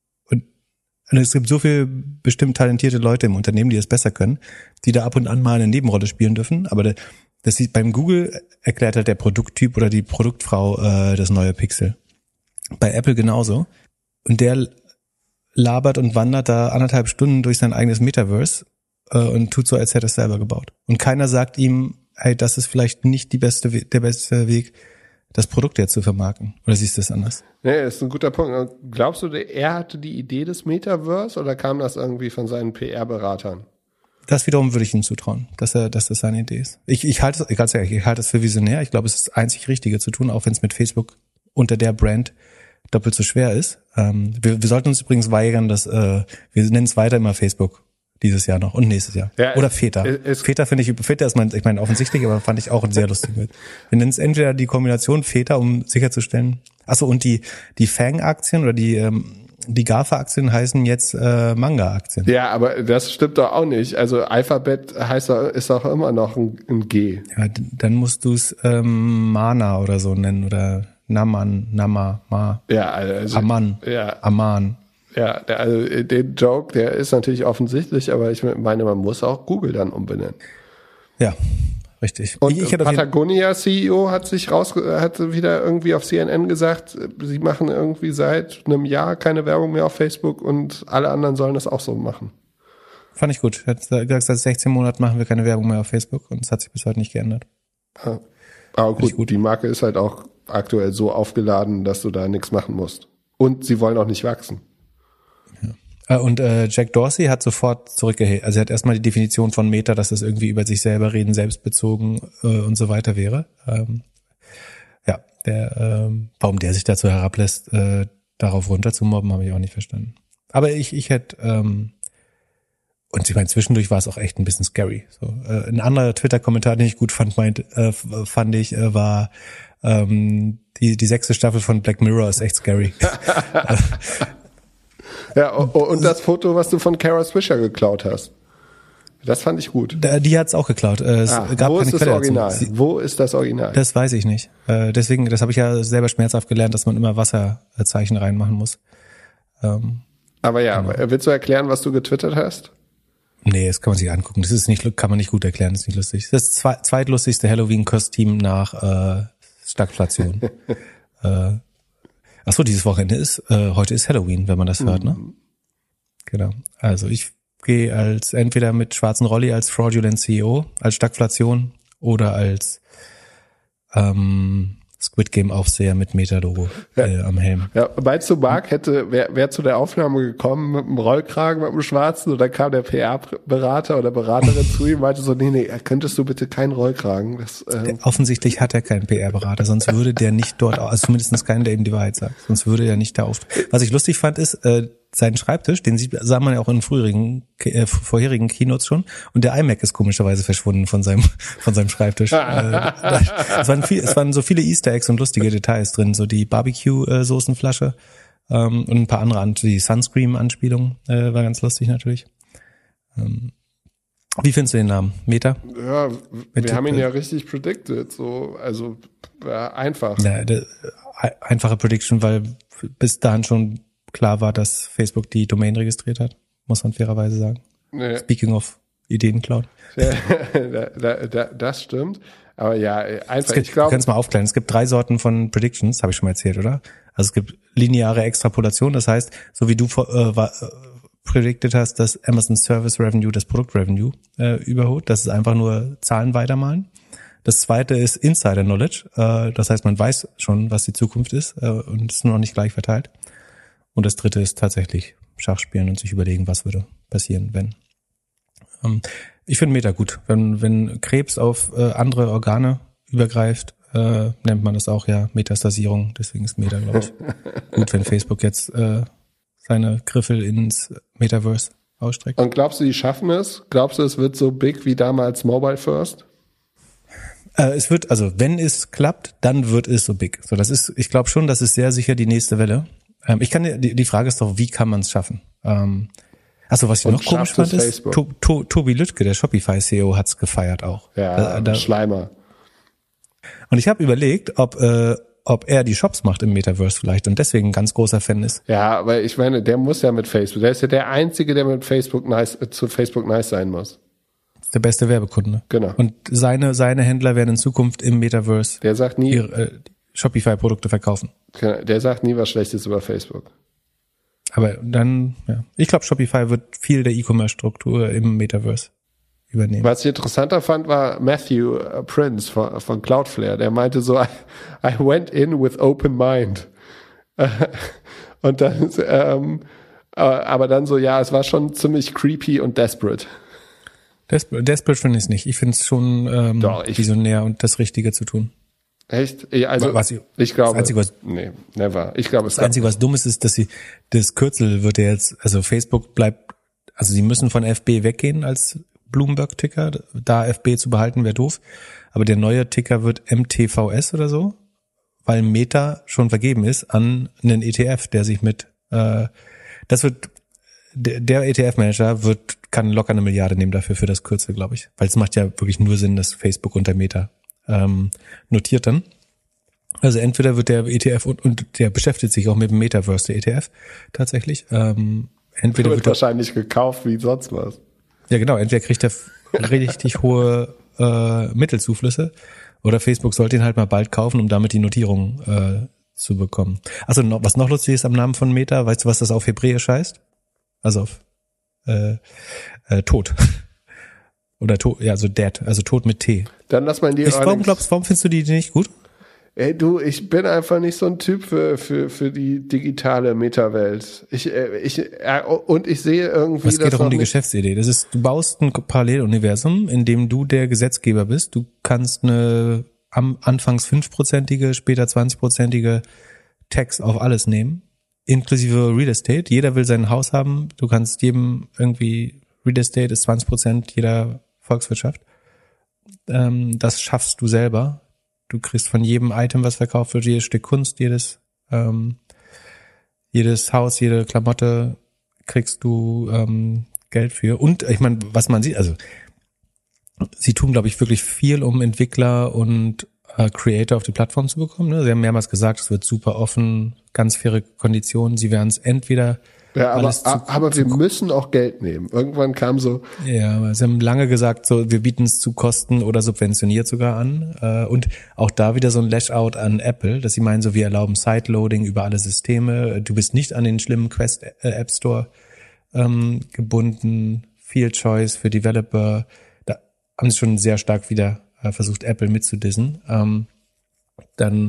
Und es gibt so viele bestimmt talentierte Leute im Unternehmen, die das besser können, die da ab und an mal eine Nebenrolle spielen dürfen. Aber das sieht beim Google erklärt halt der Produkttyp oder die Produktfrau äh, das neue Pixel. Bei Apple genauso. Und der labert und wandert da anderthalb Stunden durch sein eigenes Metaverse äh, und tut so, als hätte er es selber gebaut. Und keiner sagt ihm, hey, das ist vielleicht nicht die beste, der beste Weg, das Produkt jetzt zu vermarkten. Oder siehst du das anders? Nee, ist ein guter Punkt. Glaubst du, er hatte die Idee des Metaverse oder kam das irgendwie von seinen P R-Beratern? Das wiederum würde ich ihm zutrauen, dass er, dass das seine Idee ist. Ich, ich halte es, ganz ehrlich, ich halte es für visionär. Ich glaube, es ist das einzig Richtige zu tun, auch wenn es mit Facebook unter der Brand doppelt so schwer ist. Ähm, wir, wir sollten uns übrigens weigern, dass äh, wir nennen es weiter immer Facebook. Dieses Jahr noch und nächstes Jahr. Ja, Oder es, Feta. Es, Feta finde ich, Feta ist mein, ich meine offensichtlich, aber fand ich auch ein sehr lustiges Bild. Wir nennen es entweder die Kombination Feta, um sicherzustellen. Achso, und die, die Fang-Aktien oder die, ähm, die GAFA-Aktien heißen jetzt äh, Manga-Aktien. Ja, aber das stimmt doch auch nicht. Also Alphabet heißt doch, ist doch immer noch ein, ein G. Ja, d- dann musst du es ähm, Mana oder so nennen oder Naman, Nama, Ma, Ja, also, Aman, ja, Aman. ja, der, also den Joke, der ist natürlich offensichtlich, aber ich meine, man muss auch Google dann umbenennen. Ja, richtig. Und ich, ich hätte auf jeden- Patagonia C E O hat sich raus, hat wieder irgendwie auf C N N gesagt, sie machen irgendwie seit einem Jahr keine Werbung mehr auf Facebook und alle anderen sollen das auch so machen. Fand ich gut. Er hat gesagt, seit sechzehn Monaten machen wir keine Werbung mehr auf Facebook und es hat sich bis heute nicht geändert. Ja. Aber gut, gut. die Marke ist halt auch aktuell so aufgeladen, dass du da nichts machen musst. Und sie wollen auch nicht wachsen. Äh, Und äh, Jack Dorsey hat sofort zurückgehe, also er hat erstmal die Definition von Meta, dass es irgendwie über sich selber reden, selbstbezogen äh, und so weiter wäre. Ähm, ja, der, ähm, warum der sich dazu herablässt, äh, darauf runter zu mobben, habe ich auch nicht verstanden. Aber ich, ich hätte, ähm, und ich meine, zwischendurch war es auch echt ein bisschen scary. So, äh, ein anderer Twitter-Kommentar, den ich gut fand, meint, äh, fand ich, äh, war ähm, die die sechste Staffel von Black Mirror ist echt scary. Ja, und das Foto, was du von Kara Swisher geklaut hast. Das fand ich gut. Die hat's auch geklaut. Es Ah, gab wo keine ist das Quelle Original? dazu. Sie, Wo ist das Original? das weiß ich nicht. Äh, deswegen, das habe ich ja selber schmerzhaft gelernt, dass man immer Wasserzeichen reinmachen muss. Ähm, Aber ja, genau. Willst du erklären, was du getwittert hast? Nee, das kann man sich angucken. Das ist nicht, kann man nicht gut erklären, das ist nicht lustig. Das ist das zweitlustigste Halloween-Kostüm nach äh, Stagflation. äh, ach so, dieses Wochenende ist, äh, heute ist Halloween, wenn man das hört, ne? Genau. Also ich gehe als entweder mit schwarzen Rolli als Fraudulent C E O, als Stagflation oder als ähm, Squid Game Aufseher mit Meta-Logo äh, am Helm. Ja, meinst du, Marc hätte, wer, wer zu der Aufnahme gekommen mit einem Rollkragen, mit einem schwarzen, und dann kam der P R-Berater oder Beraterin zu ihm und meinte so, nee, nee, könntest du bitte keinen Rollkragen? Das, äh, Offensichtlich hat er keinen P R-Berater, sonst würde der nicht dort, also zumindest keinen, der ihm die Wahrheit sagt, sonst würde er nicht da auf. Was ich lustig fand, ist, äh, seinen Schreibtisch, den sieht, sah man ja auch in früheren, äh, vorherigen Keynotes schon, und der iMac ist komischerweise verschwunden von seinem, von seinem Schreibtisch. äh, es waren viel, es waren so viele Easter Eggs und lustige Details drin, so die Barbecue-Soßenflasche ähm, und ein paar andere, an die Sunscreen-Anspielung äh, war ganz lustig natürlich. Ähm, wie findest du den Namen? Meta? ja, Mit, wir haben ihn äh, ja richtig predicted, so, also ja, einfach. Ja, der, einfache Prediction, weil bis dahin schon klar war, dass Facebook die Domain registriert hat, muss man fairerweise sagen. Nee. Speaking of Ideencloud. da, da, da, das stimmt. Aber ja, einfach, Gibt, ich glaube. Du kannst mal aufklären. Es gibt drei Sorten von Predictions, habe ich schon mal erzählt, oder? Also es gibt lineare Extrapolation, das heißt, so wie du äh, war, äh, predicted hast, dass Amazon Service Revenue das Produkt Revenue äh, überholt. Das ist einfach nur Zahlen weitermalen. Das zweite ist Insider Knowledge. Äh, das heißt, man weiß schon, was die Zukunft ist äh, und ist nur noch nicht gleich verteilt. Und das dritte ist tatsächlich Schach spielen und sich überlegen, was würde passieren, wenn. Ähm, ich finde Meta gut. Wenn, wenn Krebs auf äh, andere Organe übergreift, äh, nennt man das auch ja Metastasierung. Deswegen ist Meta, glaube ich, gut, wenn Facebook jetzt äh, seine Griffel ins Metaverse ausstreckt. Und glaubst du, die schaffen es? Glaubst du, es wird so big wie damals Mobile First? Äh, es wird, also wenn es klappt, dann wird es so big. So, das ist, ich glaube schon, das ist sehr sicher die nächste Welle. Ähm, ich kann dir, die, die Frage ist doch, wie kann man es schaffen? Ähm, achso, was ich Und noch komisch fand ist, to, to, Tobi Lütke, der Shopify-C E O, hat's gefeiert auch. Ja, da, da, Schleimer. Und ich habe überlegt, ob äh, ob er die Shops macht im Metaverse vielleicht und deswegen ein ganz großer Fan ist. Ja, aber ich meine, der muss ja mit Facebook. Der ist ja der Einzige, der mit Facebook nice, äh, zu Facebook nice sein muss. Der beste Werbekunde. Genau. Und seine seine Händler werden in Zukunft im Metaverse Der sagt nie, ihre äh, Shopify-Produkte verkaufen. der sagt nie was Schlechtes über Facebook. Aber dann, ja. Ich glaube, Shopify wird viel der E-Commerce-Struktur im Metaverse übernehmen. Was ich interessanter fand, war Matthew äh, Prince von, von Cloudflare. Der meinte so, I, I went in with open mind. Und dann, ähm, aber dann so, ja, es war schon ziemlich creepy und desperate. Desperate, desperate finde ich es nicht. Ich finde es schon ähm, Doch, ich- visionär und das Richtige zu tun. Echt? Ja, also, Was ich- ich glaube, das Einzige, was- nee, never. Ich glaube, es Das Einzige, was dumm ist, ist, dass sie das Kürzel wird ja jetzt, also Facebook bleibt also sie müssen von F B weggehen als Bloomberg-Ticker. Da F B zu behalten wäre doof. Aber der neue Ticker wird M T V S oder so, weil Meta schon vergeben ist an einen E T F, der sich mit, äh, das wird, der, der E T F-Manager wird, kann locker eine Milliarde nehmen dafür, für das Kürzel, glaube ich. Weil es macht ja wirklich nur Sinn, dass Facebook unter Meta ähm, notiert dann. Also entweder wird der E T F und, und der beschäftigt sich auch mit dem Metaverse, der E T F tatsächlich. Ähm, entweder wird, wird er, wahrscheinlich gekauft wie sonst was. Ja genau, entweder kriegt er richtig hohe äh, Mittelzuflüsse oder Facebook sollte ihn halt mal bald kaufen, um damit die Notierung äh, zu bekommen. Also noch, was noch lustig ist am Namen von Meta, weißt du, was das auf Hebräisch heißt? Also auf äh, äh, Tod. Oder Tod, ja, also dead, also Tod mit T. Dann lass mal in die ich, warum glaubst, warum findest du die nicht gut? Ey, du, ich bin einfach nicht so ein Typ für für für die digitale Metawelt. Ich äh, ich äh, und ich sehe irgendwie Es geht doch um die Geschäftsidee. Das ist, du baust ein Paralleluniversum, in dem du der Gesetzgeber bist. Du kannst eine am anfangs fünfprozentige, später zwanzigprozentige Tax auf alles nehmen, inklusive Real Estate. Jeder will sein Haus haben. Du kannst jedem irgendwie, Real Estate ist zwanzig Prozent jeder Volkswirtschaft. Ähm, das schaffst du selber. Du kriegst von jedem Item, was verkauft wird, jedes Stück Kunst, jedes ähm, jedes Haus, jede Klamotte kriegst du ähm, Geld für. Und ich meine, was man sieht, also sie tun, glaube ich, wirklich viel, um Entwickler und äh, Creator auf die Plattform zu bekommen. Ne? Sie haben mehrmals gesagt, es wird super offen, ganz faire Konditionen. Sie werden es entweder Ja, aber, alles zu, aber wir zu, müssen auch Geld nehmen. Irgendwann kam so. Ja, aber sie haben lange gesagt, so wir bieten es zu Kosten oder subventioniert sogar an. Äh, und auch da wieder so ein Lash-out an Apple, dass sie meinen, so wir erlauben Sideloading über alle Systeme. Du bist nicht an den schlimmen Quest äh, App Store ähm, gebunden. Viel Choice für Developer. Da haben sie schon sehr stark wieder äh, versucht, Apple mitzudissen. Ähm, dann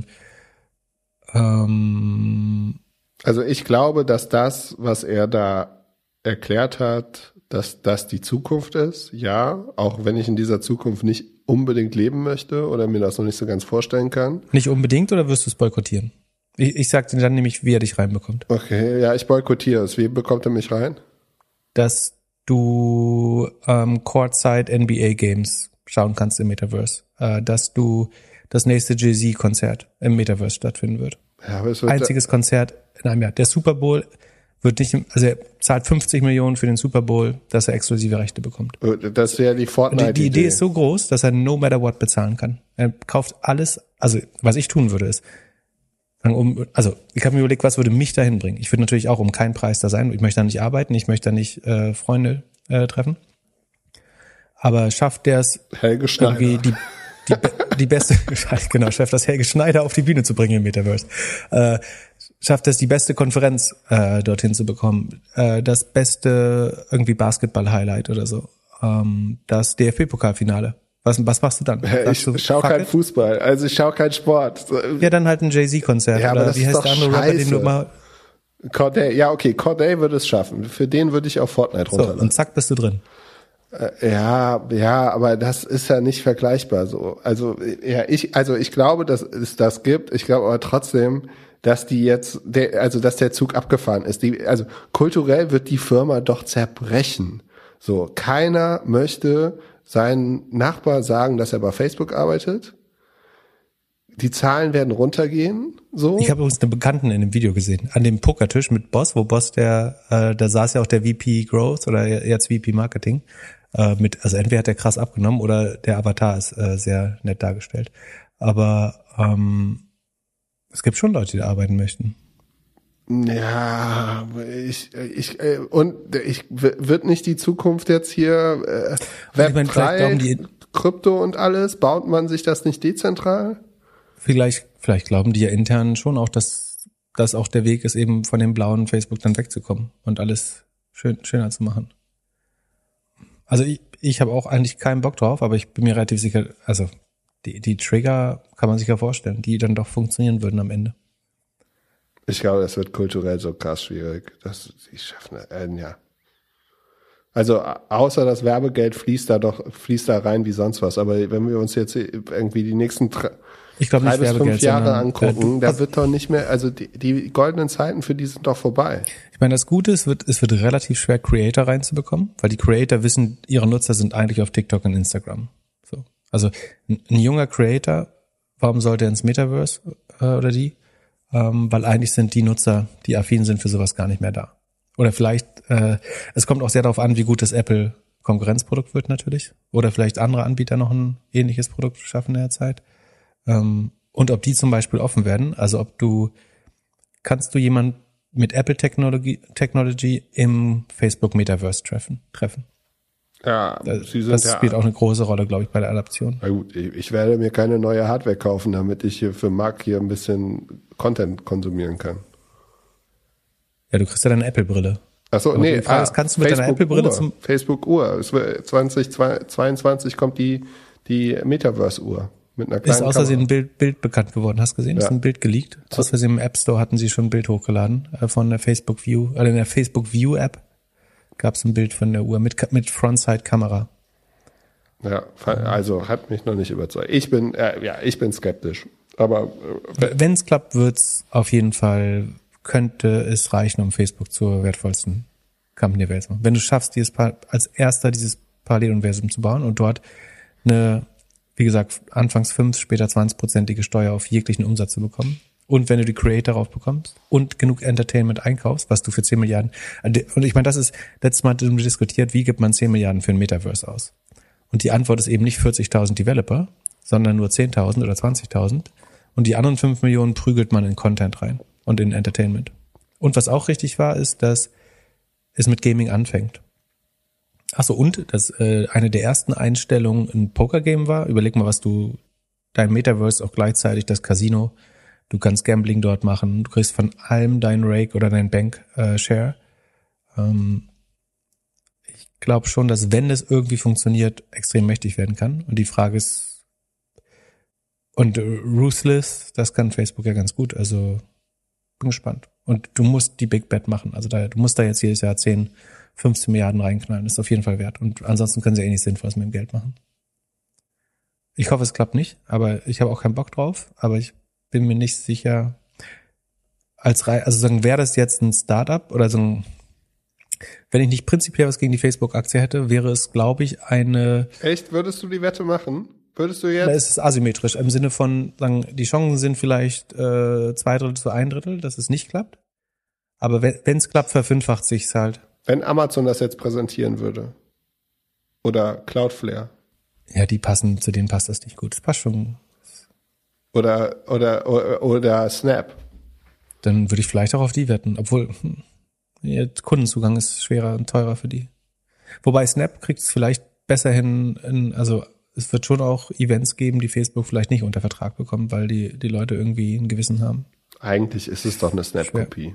ähm, Also ich glaube, dass das, was er da erklärt hat, dass das die Zukunft ist, ja, auch wenn ich in dieser Zukunft nicht unbedingt leben möchte oder mir das noch nicht so ganz vorstellen kann. Nicht unbedingt oder wirst du es boykottieren? Ich, ich sag dir dann nämlich, wie er dich reinbekommt. Okay, ja, ich boykottiere es. Wie bekommt er mich rein? Dass du ähm, Courtside N B A Games schauen kannst im Metaverse. Äh, dass du das nächste Jay-Z-Konzert im Metaverse stattfinden wird. Ja, aber es wird Einziges Konzert in einem Jahr. Der Super Bowl wird nicht, also er zahlt fünfzig Millionen für den Super Bowl, dass er exklusive Rechte bekommt. Das wäre die Fortnite-Idee. Die, die Idee ist so groß, dass er no matter what bezahlen kann. Er kauft alles, also was ich tun würde ist, um, also ich habe mir überlegt, was würde mich dahin bringen. Ich würde natürlich auch um keinen Preis da sein. Ich möchte da nicht arbeiten, ich möchte da nicht äh, Freunde äh, treffen. Aber schafft der es Helge Schneider. irgendwie die die, die beste, genau, schafft das Helge Schneider auf die Bühne zu bringen im Metaverse. Äh, schafft es, die beste Konferenz äh, dorthin zu bekommen, äh, das beste irgendwie Basketball-Highlight oder so, ähm, das D F B-Pokalfinale. Was, was machst du dann? Ich du, schau keinen it? Fußball, also ich schau keinen Sport. Ja, dann halt ein Jay-Z-Konzert. Ja, aber oder das wie ist heißt doch der andere scheiße. Rapper, den du mal... Corday, ja okay, Corday würde es schaffen. Für den würde ich auf Fortnite so, runterladen. Und zack, bist du drin. Ja, ja, aber das ist ja nicht vergleichbar so. Also ja, ich, also ich glaube, dass es das gibt. Ich glaube aber trotzdem, dass die jetzt, der, also dass der Zug abgefahren ist. Die, also kulturell wird die Firma doch zerbrechen. So, keiner möchte seinen Nachbar sagen, dass er bei Facebook arbeitet. Die Zahlen werden runtergehen. So. Ich habe übrigens einen Bekannten in dem Video gesehen, an dem Pokertisch mit Boss, wo Boss der, äh, da saß ja auch der V P Growth oder jetzt V P Marketing. Äh, mit, also entweder hat er krass abgenommen oder der Avatar ist äh, sehr nett dargestellt. Aber ähm, es gibt schon Leute, die da arbeiten möchten. Ja, ich, ich, äh, und ich wird nicht die Zukunft jetzt hier äh, Web ich meine, vielleicht glauben die, Krypto und alles, baut man sich das nicht dezentral? Vielleicht, vielleicht glauben die ja intern schon auch, dass das auch der Weg ist, eben von dem blauen Facebook dann wegzukommen und alles schön, schöner zu machen. Also ich, ich habe auch eigentlich keinen Bock drauf, aber ich bin mir relativ sicher, also die, die Trigger kann man sich ja vorstellen, die dann doch funktionieren würden am Ende. Ich glaube, das wird kulturell so krass schwierig. Das, die schaffen, äh, ja. Also außer das Werbegeld fließt da doch, fließt da rein wie sonst was. Aber wenn wir uns jetzt irgendwie die nächsten Ich glaube nicht drei bis Werbegeld, fünf Jahre sondern, angucken, äh, da wird doch nicht mehr, also die, die goldenen Zeiten für die sind doch vorbei. Ich meine, das Gute ist, es wird, es wird relativ schwer, Creator reinzubekommen, weil die Creator wissen, ihre Nutzer sind eigentlich auf TikTok und Instagram. So. Also ein, ein junger Creator, warum sollte er ins Metaverse äh, oder die? Ähm, weil eigentlich sind die Nutzer, die affin sind für sowas, gar nicht mehr da. Oder vielleicht, äh, es kommt auch sehr darauf an, wie gut das Apple Konkurrenzprodukt wird natürlich. Oder vielleicht andere Anbieter noch ein ähnliches Produkt schaffen in der Zeit. Ähm, und ob die zum Beispiel offen werden. Also ob du, kannst du jemand mit Apple Technology, Technology im Facebook Metaverse treffen? treffen. Ja, Das, sie sind das ja, spielt auch eine große Rolle, glaube ich, bei der Adaption. na gut, ich, ich werde mir keine neue Hardware kaufen, damit ich hier für Marc hier ein bisschen Content konsumieren kann. Ja, du kriegst ja deine Apple-Brille. Achso, Aber nee, die Frage ist, kannst du mit deiner Apple-Brille zum... Facebook-Uhr. Es wird zwanzig zweiundzwanzig kommt die, die Metaverse-Uhr mit einer kleinen Ist aus Versehen ein Bild, Bild bekannt geworden. Hast du gesehen? Ja. Ist ein Bild geleakt. Aus Versehen im App Store hatten sie schon ein Bild hochgeladen äh, von der Facebook View, oder in der Facebook View App gab es ein Bild von der Uhr mit, mit Frontside-Kamera. Ja, also hat mich noch nicht überzeugt. Ich bin, äh, ja, ich bin skeptisch. Aber äh, Wenn es klappt, wird's auf jeden Fall, könnte es reichen, um Facebook zur wertvollsten Company der Welt zu machen. Wenn du schaffst, dieses pa- als erster dieses Paralleluniversum zu bauen und dort eine, wie gesagt, anfangs fünf, später zwanzig-prozentige Steuer auf jeglichen Umsatz zu bekommen. Und wenn du die Creator darauf bekommst und genug Entertainment einkaufst, was du für zehn Milliarden, und ich meine, das ist, letztes Mal hatten wir diskutiert, wie gibt man zehn Milliarden für ein Metaverse aus? Und die Antwort ist eben nicht vierzigtausend Developer, sondern nur zehntausend oder zwanzigtausend. Und die anderen fünf Millionen prügelt man in Content rein und in Entertainment. Und was auch richtig war, ist, dass es mit Gaming anfängt. Ach so, und dass äh, eine der ersten Einstellungen ein Pokergame war. Überleg mal, was du, dein Metaverse auch gleichzeitig das Casino, du kannst Gambling dort machen, du kriegst von allem dein Rake oder dein Bank-Share. Äh, ähm, ich glaube schon, dass wenn es irgendwie funktioniert, extrem mächtig werden kann. Und die Frage ist, und äh, Ruthless, das kann Facebook ja ganz gut, also bin gespannt. Und du musst die Big Bet machen, also da, du musst da jetzt jedes Jahr zehn, fünfzehn Milliarden reinknallen, das ist auf jeden Fall wert. Und ansonsten können sie eh nichts Sinnvolles mit dem Geld machen. Ich hoffe, es klappt nicht, aber ich habe auch keinen Bock drauf, aber ich bin mir nicht sicher, als Re- also sagen, wäre das jetzt ein Startup oder so ein, wenn ich nicht prinzipiell was gegen die Facebook-Aktie hätte, wäre es, glaube ich, eine... echt, würdest du die Wette machen? Würdest du Da jetzt? ist es asymmetrisch, im Sinne von, sagen, die Chancen sind vielleicht äh, zwei Drittel zu ein Drittel, dass es nicht klappt. Aber wenn es klappt, verfünffacht sich's halt. Wenn Amazon das jetzt präsentieren würde. Oder Cloudflare. Ja, die passen, zu denen passt das nicht gut. Das passt schon. Oder, oder, oder, oder Snap. Dann würde ich vielleicht auch auf die wetten. Obwohl, hm, ihr Kundenzugang ist schwerer und teurer für die. Wobei Snap kriegt es vielleicht besser hin, in, also es wird schon auch Events geben, die Facebook vielleicht nicht unter Vertrag bekommt, weil die, die Leute irgendwie ein Gewissen haben. Eigentlich ist es doch eine Snap-Kopie.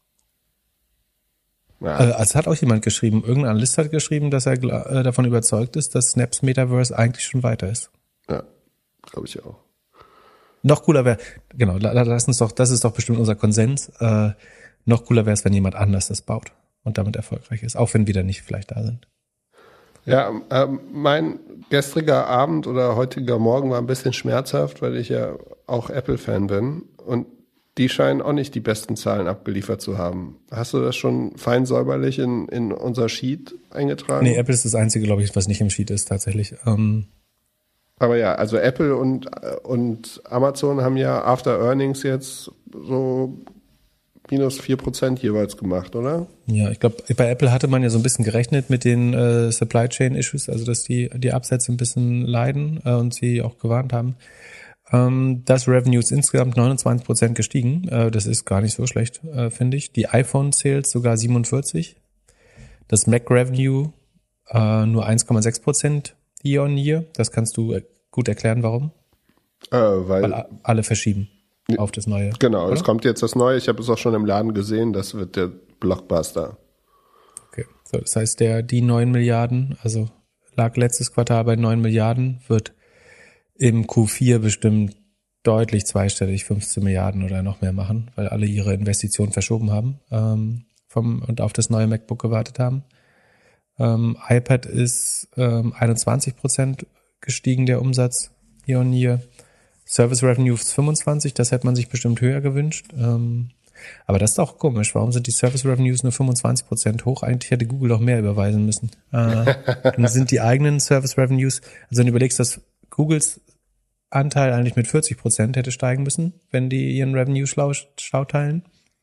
Ja. Also, es hat auch jemand geschrieben, irgendein Analyst hat geschrieben, dass er äh, davon überzeugt ist, dass Snaps Metaverse eigentlich schon weiter ist. Ja, glaube ich auch. Noch cooler wäre, genau, lass uns doch, das ist doch bestimmt unser Konsens, äh, noch cooler wäre es, wenn jemand anders das baut und damit erfolgreich ist, auch wenn wir da nicht vielleicht da sind. Ja, ähm, mein gestriger Abend oder heutiger Morgen war ein bisschen schmerzhaft, weil ich ja auch Apple-Fan bin und die scheinen auch nicht die besten Zahlen abgeliefert zu haben. Hast du das schon fein säuberlich in, in unser Sheet eingetragen? Nee, Apple ist das Einzige, glaube ich, was nicht im Sheet ist tatsächlich. Ähm, Aber ja, also Apple und, und Amazon haben ja After Earnings jetzt so minus vier Prozent jeweils gemacht, oder? Ja, ich glaube, bei Apple hatte man ja so ein bisschen gerechnet mit den äh, Supply Chain Issues, also dass die die Absätze ein bisschen leiden äh, und sie auch gewarnt haben. Ähm, das Revenue ist insgesamt neunundzwanzig Prozent gestiegen. Äh, das ist gar nicht so schlecht, äh, finde ich. Die iPhone Sales sogar siebenundvierzig. Das Mac Revenue äh, nur eins Komma sechs Prozent year on year. Das kannst du gut erklären, warum? Äh, weil, Weil alle verschieben auf das Neue. Genau, oder? es kommt jetzt das Neue. Ich habe es auch schon im Laden gesehen. Das wird der Blockbuster. Okay, so, das heißt, der die neun Milliarden, also lag letztes Quartal bei neun Milliarden, wird im Q vier bestimmt deutlich zweistellig, fünfzehn Milliarden oder noch mehr machen, weil alle ihre Investitionen verschoben haben ähm, vom und auf das neue MacBook gewartet haben. Ähm, iPad ist ähm, einundzwanzig Prozent gestiegen, der Umsatz year on year. Service Revenues fünfundzwanzig, das hätte man sich bestimmt höher gewünscht. Ähm, aber das ist auch komisch. Warum sind die Service Revenues nur fünfundzwanzig Prozent hoch? Eigentlich hätte Google doch mehr überweisen müssen. Äh, dann sind die eigenen Service Revenues, also wenn du überlegst, dass Googles Anteil eigentlich mit vierzig Prozent hätte steigen müssen, wenn die ihren Revenue schlau, schlau teilen,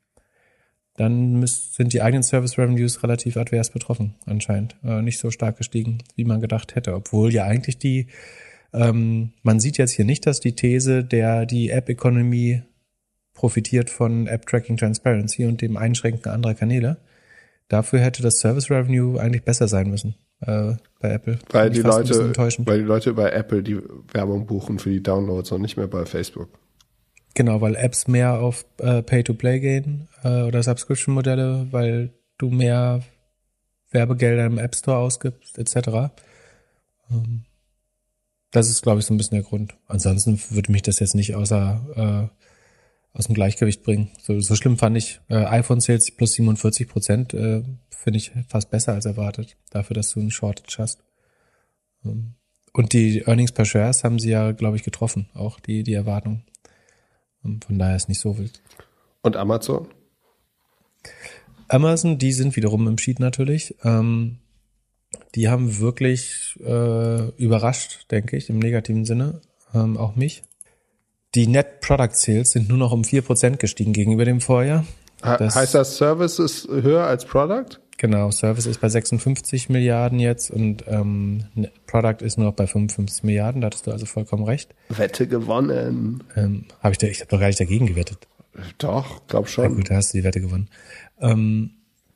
dann müssen, sind die eigenen Service Revenues relativ advers betroffen anscheinend. Äh, nicht so stark gestiegen, wie man gedacht hätte. Obwohl ja eigentlich die, ähm, man sieht jetzt hier nicht, dass die These, der die App-Economy profitiert von App-Tracking Transparency und dem Einschränken anderer Kanäle. Dafür hätte das Service Revenue eigentlich besser sein müssen äh, bei Apple. Weil die Leute, weil die Leute bei Apple die Werbung buchen für die Downloads und nicht mehr bei Facebook. Genau, weil Apps mehr auf äh, Pay-to-Play gehen äh, oder Subscription-Modelle, weil du mehr Werbegelder im App Store ausgibst, et cetera. Ähm, das ist, glaube ich, so ein bisschen der Grund. Ansonsten würde mich das jetzt nicht außer äh, aus dem Gleichgewicht bringen. So, so schlimm fand ich äh, iPhone-Sales plus siebenundvierzig Prozent, äh, finde ich fast besser als erwartet, dafür, dass du einen Shortage hast. Ähm, und die Earnings per Shares haben sie ja, glaube ich, getroffen, auch die die Erwartung. Und von daher ist nicht so wild. Und Amazon? Amazon, die sind wiederum im Sheet natürlich. Ähm, die haben wirklich äh, überrascht, denke ich, im negativen Sinne, ähm, auch mich. Die Net Product Sales sind nur noch um vier Prozent gestiegen gegenüber dem Vorjahr. Das heißt das, Service ist höher als Product? Genau, Service ist bei sechsundfünfzig Milliarden jetzt und ähm, Product ist nur noch bei fünfundfünfzig Milliarden, da hattest du also vollkommen recht. Wette gewonnen. Ähm, hab ich da, ich habe doch gar nicht dagegen gewettet. Doch, glaub schon. Ja gut, da hast du die Wette gewonnen. Ähm,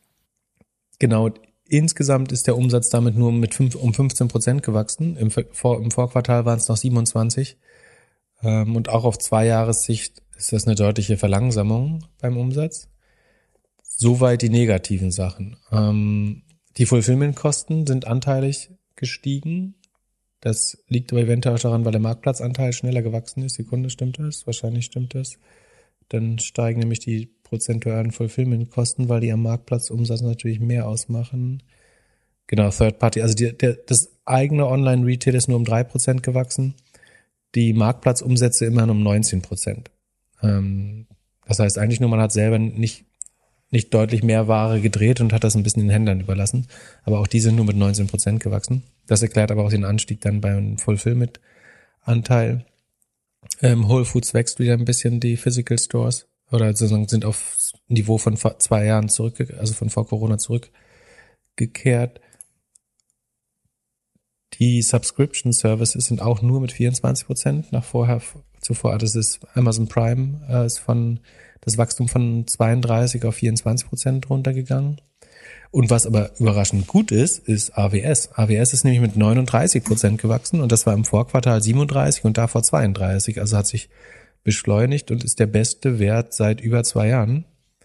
genau, insgesamt ist der Umsatz damit nur mit fünf, um fünfzehn Prozent gewachsen. Im, Vor, im Vorquartal waren es noch siebenundzwanzig. Ähm, und auch auf zwei Jahressicht ist das eine deutliche Verlangsamung beim Umsatz. Soweit die negativen Sachen. Ähm, die Fulfillment-Kosten sind anteilig gestiegen. Das liegt aber eventuell auch daran, weil der Marktplatzanteil schneller gewachsen ist. Sekunde, stimmt das? Wahrscheinlich stimmt das. Dann steigen nämlich die prozentualen Fulfillment-Kosten, weil die am Marktplatzumsatz natürlich mehr ausmachen. Genau, Third Party. Also die, der, das eigene Online-Retail ist nur um drei Prozent gewachsen. Die Marktplatzumsätze immerhin um neunzehn Prozent. Ähm, das heißt eigentlich nur, man hat selber nicht nicht deutlich mehr Ware gedreht und hat das ein bisschen den Händlern überlassen. Aber auch die sind nur mit neunzehn Prozent gewachsen. Das erklärt aber auch den Anstieg dann beim Fulfillment-Anteil. Ähm, Whole Foods wächst wieder ein bisschen, die Physical Stores, oder sozusagen sind auf Niveau von vor zwei Jahren zurück, also von vor Corona zurückgekehrt. Die Subscription Services sind auch nur mit vierundzwanzig Prozent nach vorher, zuvor, das ist Amazon Prime, äh, ist von das Wachstum von zweiunddreißig auf vierundzwanzig Prozent runtergegangen. Und was aber überraschend gut ist, ist A W S. A W S ist nämlich mit neununddreißig Prozent gewachsen und das war im Vorquartal siebenunddreißig und davor zweiunddreißig. Also hat sich beschleunigt und ist der beste Wert seit über zwei Jahren.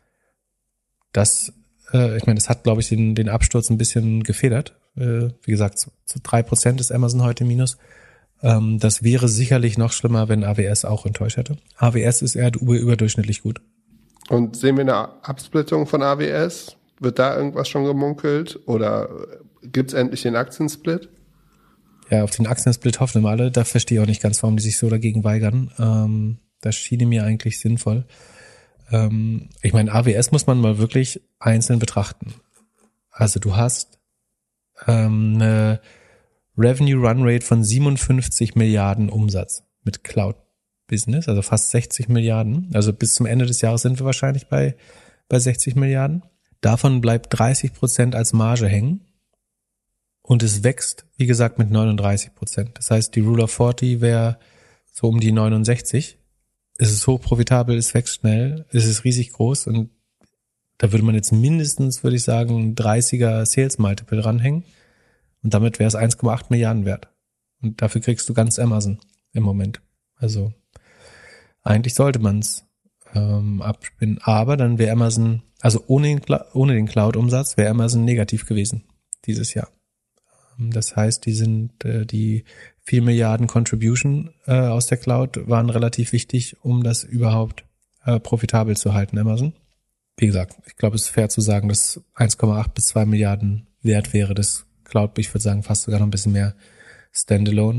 Das, äh, ich meine, das hat, glaube ich, den, den Absturz ein bisschen gefedert. Äh, wie gesagt, zu, zu drei Prozent ist Amazon heute minus. Ähm, das wäre sicherlich noch schlimmer, wenn A W S auch enttäuscht hätte. A W S ist eher über, überdurchschnittlich gut. Und sehen wir eine Absplittung von A W S? Wird da irgendwas schon gemunkelt? Oder gibt's endlich den Aktiensplit? Ja, auf den Aktiensplit hoffen wir alle. Da verstehe ich auch nicht ganz, warum die sich so dagegen weigern. Ähm, das schien mir eigentlich sinnvoll. Ähm, ich meine, A W S muss man mal wirklich einzeln betrachten. Also du hast ähm, eine Revenue Run Rate von siebenundfünfzig Milliarden Umsatz mit Cloud Business, also fast sechzig Milliarden. Also bis zum Ende des Jahres sind wir wahrscheinlich bei, bei sechzig Milliarden. Davon bleibt dreißig Prozent als Marge hängen. Und es wächst, wie gesagt, mit neununddreißig Prozent. Das heißt, die Rule of vierzig wäre so um die neunundsechzig. Es ist hochprofitabel, es wächst schnell, es ist riesig groß und da würde man jetzt mindestens, würde ich sagen, ein dreißiger Sales Multiple ranhängen. Und damit wäre es eins Komma acht Milliarden wert. Und dafür kriegst du ganz Amazon im Moment. Also eigentlich sollte man es ähm, abspinnen. Aber dann wäre Amazon, also ohne den, ohne den Cloud-Umsatz, wäre Amazon negativ gewesen dieses Jahr. Das heißt, die sind äh, die vier Milliarden Contribution äh, aus der Cloud waren relativ wichtig, um das überhaupt äh, profitabel zu halten, Amazon. Wie gesagt, ich glaube, es ist fair zu sagen, dass eins Komma acht bis zwei Milliarden wert wäre, das Cloud, ich würde sagen, fast sogar noch ein bisschen mehr Standalone.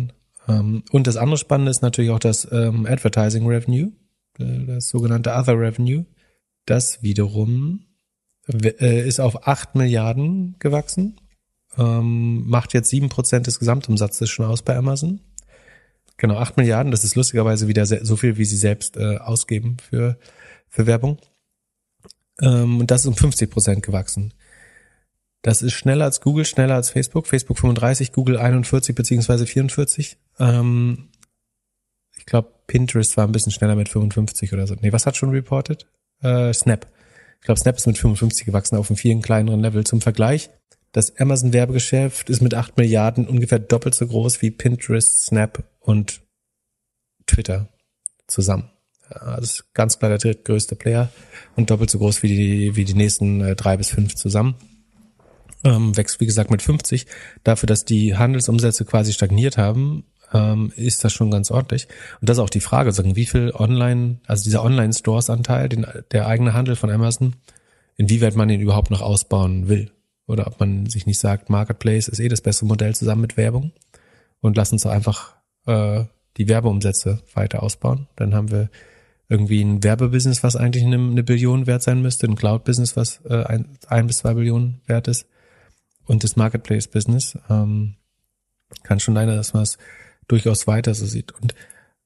Ähm, und das andere Spannende ist natürlich auch das ähm, Advertising Revenue, äh, das sogenannte Other Revenue. Das wiederum äh, ist auf acht Milliarden gewachsen, ähm, macht jetzt sieben Prozent des Gesamtumsatzes schon aus bei Amazon. Genau, acht Milliarden, das ist lustigerweise wieder so viel, wie sie selbst äh, ausgeben für für Werbung. Ähm, und das ist um fünfzig Prozent gewachsen. Das ist schneller als Google, schneller als Facebook. Facebook fünfunddreißig, Google einundvierzig beziehungsweise vierundvierzig. Ähm, ich glaube, Pinterest war ein bisschen schneller mit fünfundfünfzig oder so. Nee, was hat schon reported? Äh, Snap. Ich glaube, Snap ist mit fünfundfünfzig gewachsen auf einem viel kleineren Level. Zum Vergleich, das Amazon-Werbegeschäft ist mit acht Milliarden ungefähr doppelt so groß wie Pinterest, Snap und Twitter zusammen. Ja, das ist ganz klar der drittgrößte Player und doppelt so groß wie die, wie die nächsten äh, drei bis fünf zusammen. Ähm, wächst, wie gesagt, mit fünfzig. Dafür, dass die Handelsumsätze quasi stagniert haben, ähm, ist das schon ganz ordentlich. Und das ist auch die Frage, sagen, wie viel Online, also dieser Online-Stores-Anteil, den, der eigene Handel von Amazon, inwieweit man den überhaupt noch ausbauen will. Oder ob man sich nicht sagt, Marketplace ist eh das bessere Modell zusammen mit Werbung und lass uns doch einfach äh, die Werbeumsätze weiter ausbauen. Dann haben wir irgendwie ein Werbebusiness, was eigentlich eine, eine Billion wert sein müsste, ein Cloud-Business, was äh, ein, ein bis zwei Billionen wert ist. Und das Marketplace-Business ähm, kann schon leider, dass man es durchaus weiter so sieht. Und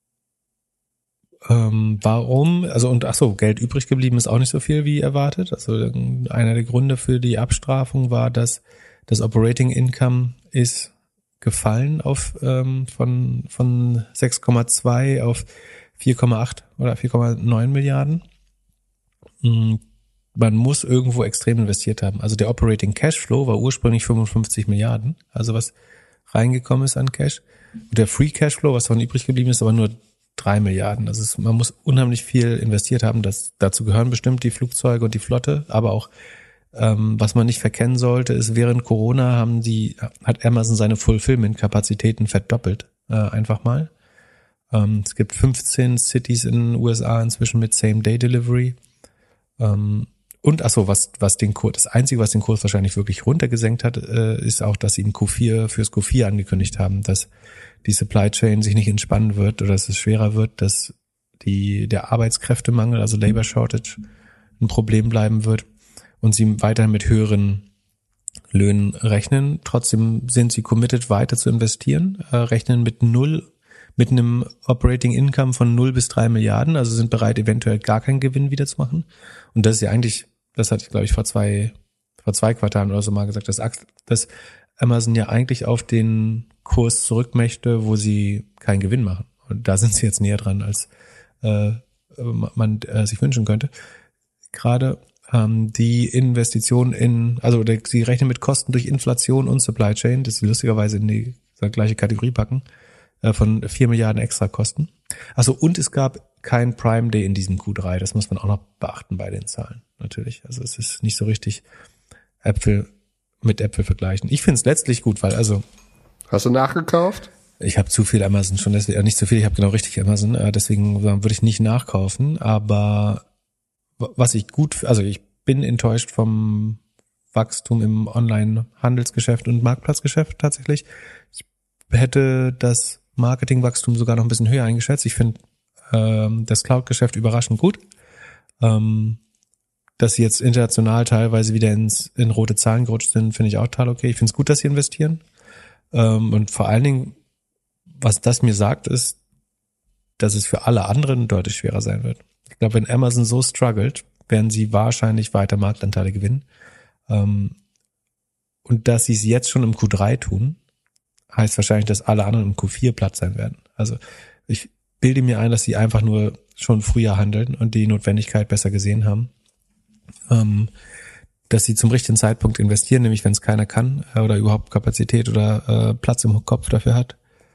ähm, warum, also und ach so, Geld übrig geblieben ist auch nicht so viel wie erwartet. Also einer der Gründe für die Abstrafung war, dass das Operating Income ist gefallen auf ähm, von von sechs Komma zwei auf vier Komma acht oder vier Komma neun Milliarden. Mhm. Man muss irgendwo extrem investiert haben. Also der Operating Cashflow war ursprünglich fünfundfünfzig Milliarden, also was reingekommen ist an Cash. Und der Free Cashflow, was davon übrig geblieben ist, aber nur drei Milliarden. Also es, man muss unheimlich viel investiert haben. Das, dazu gehören bestimmt die Flugzeuge und die Flotte, aber auch ähm, was man nicht verkennen sollte, ist, während Corona haben die, hat Amazon seine Fulfillment-Kapazitäten verdoppelt, äh, einfach mal. Ähm, es gibt fünfzehn Cities in den U S A inzwischen mit Same-Day-Delivery. Ähm, Und ach so, was was den Kurs, das Einzige, was den Kurs wahrscheinlich wirklich runtergesenkt hat, äh, ist auch, dass sie im Q vier fürs Q vier angekündigt haben, dass die Supply Chain sich nicht entspannen wird oder dass es schwerer wird, dass die der Arbeitskräftemangel, also Labor Shortage, ein Problem bleiben wird und sie weiterhin mit höheren Löhnen rechnen. Trotzdem sind sie committed, weiter zu investieren, äh, rechnen mit null, mit einem Operating Income von null bis drei Milliarden, also sind bereit, eventuell gar keinen Gewinn wieder zu machen. Und das ist ja eigentlich, das hatte ich, glaube ich, vor zwei, vor zwei Quartalen oder so mal gesagt, dass, dass Amazon ja eigentlich auf den Kurs zurück möchte, wo sie keinen Gewinn machen. Und da sind sie jetzt näher dran, als äh, man äh, sich wünschen könnte. Gerade ähm, die Investition in, also sie rechnen mit Kosten durch Inflation und Supply Chain, das sie lustigerweise in die gleiche Kategorie packen, äh, von vier Milliarden extra Kosten. Also und es gab kein Prime Day in diesem Q drei, das muss man auch noch beachten bei den Zahlen, natürlich. Also es ist nicht so richtig Äpfel mit Äpfel vergleichen. Ich finde es letztlich gut, weil also... Hast du nachgekauft? Ich habe zu viel Amazon schon, deswegen, nicht zu viel, ich habe genau richtig Amazon, deswegen würde ich nicht nachkaufen, aber was ich gut, also ich bin enttäuscht vom Wachstum im Online-Handelsgeschäft und Marktplatzgeschäft tatsächlich. Ich hätte das Marketingwachstum sogar noch ein bisschen höher eingeschätzt. Ich finde ähm, das Cloud-Geschäft überraschend gut. Ähm, dass sie jetzt international teilweise wieder ins in rote Zahlen gerutscht sind, finde ich auch total okay. Ich finde es gut, dass sie investieren. Ähm, und vor allen Dingen, was das mir sagt, ist, dass es für alle anderen deutlich schwerer sein wird. Ich glaube, wenn Amazon so struggelt, werden sie wahrscheinlich weiter Marktanteile gewinnen. Ähm, und dass sie es jetzt schon im Q drei tun, heißt wahrscheinlich, dass alle anderen im Q vier Platz sein werden. Also ich bilde mir ein, dass sie einfach nur schon früher handeln und die Notwendigkeit besser gesehen haben. Ähm, dass sie zum richtigen Zeitpunkt investieren, nämlich wenn es keiner kann äh, oder überhaupt Kapazität oder äh, Platz im Kopf dafür hat.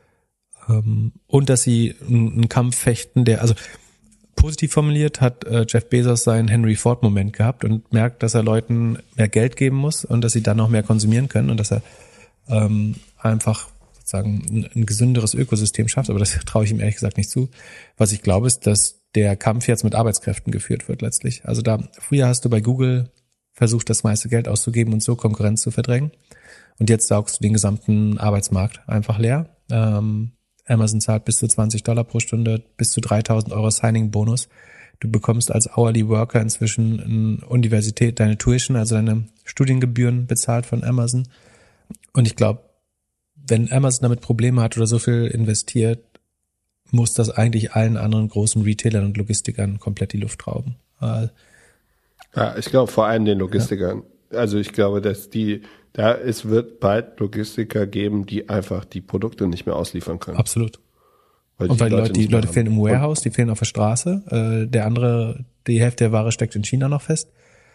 Ähm, und dass sie einen Kampf fechten, der, also positiv formuliert, hat äh, Jeff Bezos seinen Henry Ford-Moment gehabt und merkt, dass er Leuten mehr Geld geben muss und dass sie dann auch mehr konsumieren können und dass er ähm, einfach sozusagen ein, ein gesünderes Ökosystem schafft, aber das traue ich ihm ehrlich gesagt nicht zu. Was ich glaube, ist, dass der Kampf jetzt mit Arbeitskräften geführt wird letztlich. Also da, früher hast du bei Google versucht, das meiste Geld auszugeben und so Konkurrenz zu verdrängen. Und jetzt saugst du den gesamten Arbeitsmarkt einfach leer. Ähm, Amazon zahlt bis zu zwanzig Dollar pro Stunde, bis zu dreitausend Euro Signing-Bonus. Du bekommst als Hourly Worker inzwischen eine Universität, deine Tuition, also deine Studiengebühren bezahlt von Amazon. Und ich glaube, wenn Amazon damit Probleme hat oder so viel investiert, muss das eigentlich allen anderen großen Retailern und Logistikern komplett die Luft rauben. Ja, ich glaube vor allem den Logistikern. Ja. Also ich glaube, dass die, da es wird bald Logistiker geben, die einfach die Produkte nicht mehr ausliefern können. Absolut. Weil und weil die Leute, die Leute haben. fehlen im Warehouse, die fehlen auf der Straße. Äh, der andere, die Hälfte der Ware steckt in China noch fest.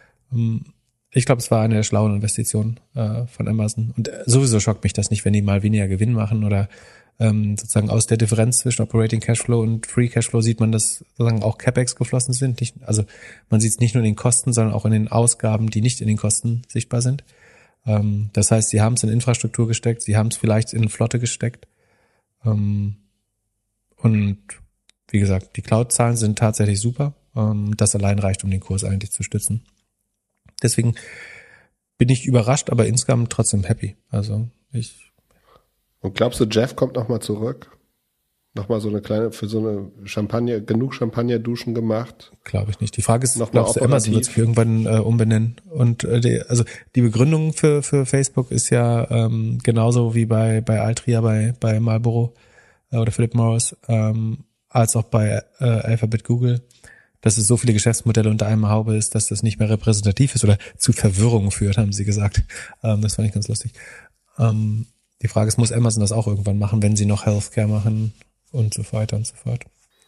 Ich glaube, es war eine der schlauen Investitionen äh, von Amazon. Und sowieso schockt mich das nicht, wenn die mal weniger Gewinn machen oder ähm, sozusagen aus der Differenz zwischen Operating Cashflow und Free Cashflow sieht man, dass sozusagen auch CapEx geflossen sind. Nicht, also man sieht es nicht nur in den Kosten, sondern auch in den Ausgaben, die nicht in den Kosten sichtbar sind. Ähm, das heißt, sie haben es in Infrastruktur gesteckt, sie haben es vielleicht in Flotte gesteckt. Ähm, Und wie gesagt, die Cloud-Zahlen sind tatsächlich super. Das allein reicht, um den Kurs eigentlich zu stützen. Deswegen bin ich überrascht, aber insgesamt trotzdem happy. Also ich. Und glaubst du, Jeff kommt nochmal zurück? Nochmal so eine kleine, für so eine Champagner, genug Champagner-Duschen gemacht? Glaube ich nicht. Die Frage ist, noch glaubst du, Amazon wird sich irgendwann äh, umbenennen? Und äh, die, also die Begründung für für Facebook ist ja ähm, genauso wie bei bei Altria, bei bei Marlboro oder Philip Morris, ähm, als auch bei äh, Alphabet Google, dass es so viele Geschäftsmodelle unter einem Haube ist, dass das nicht mehr repräsentativ ist oder zu Verwirrung führt, haben sie gesagt. Ähm, das fand ich ganz lustig. Ähm, die Frage ist, muss Amazon das auch irgendwann machen, wenn sie noch Healthcare machen und so weiter und so fort.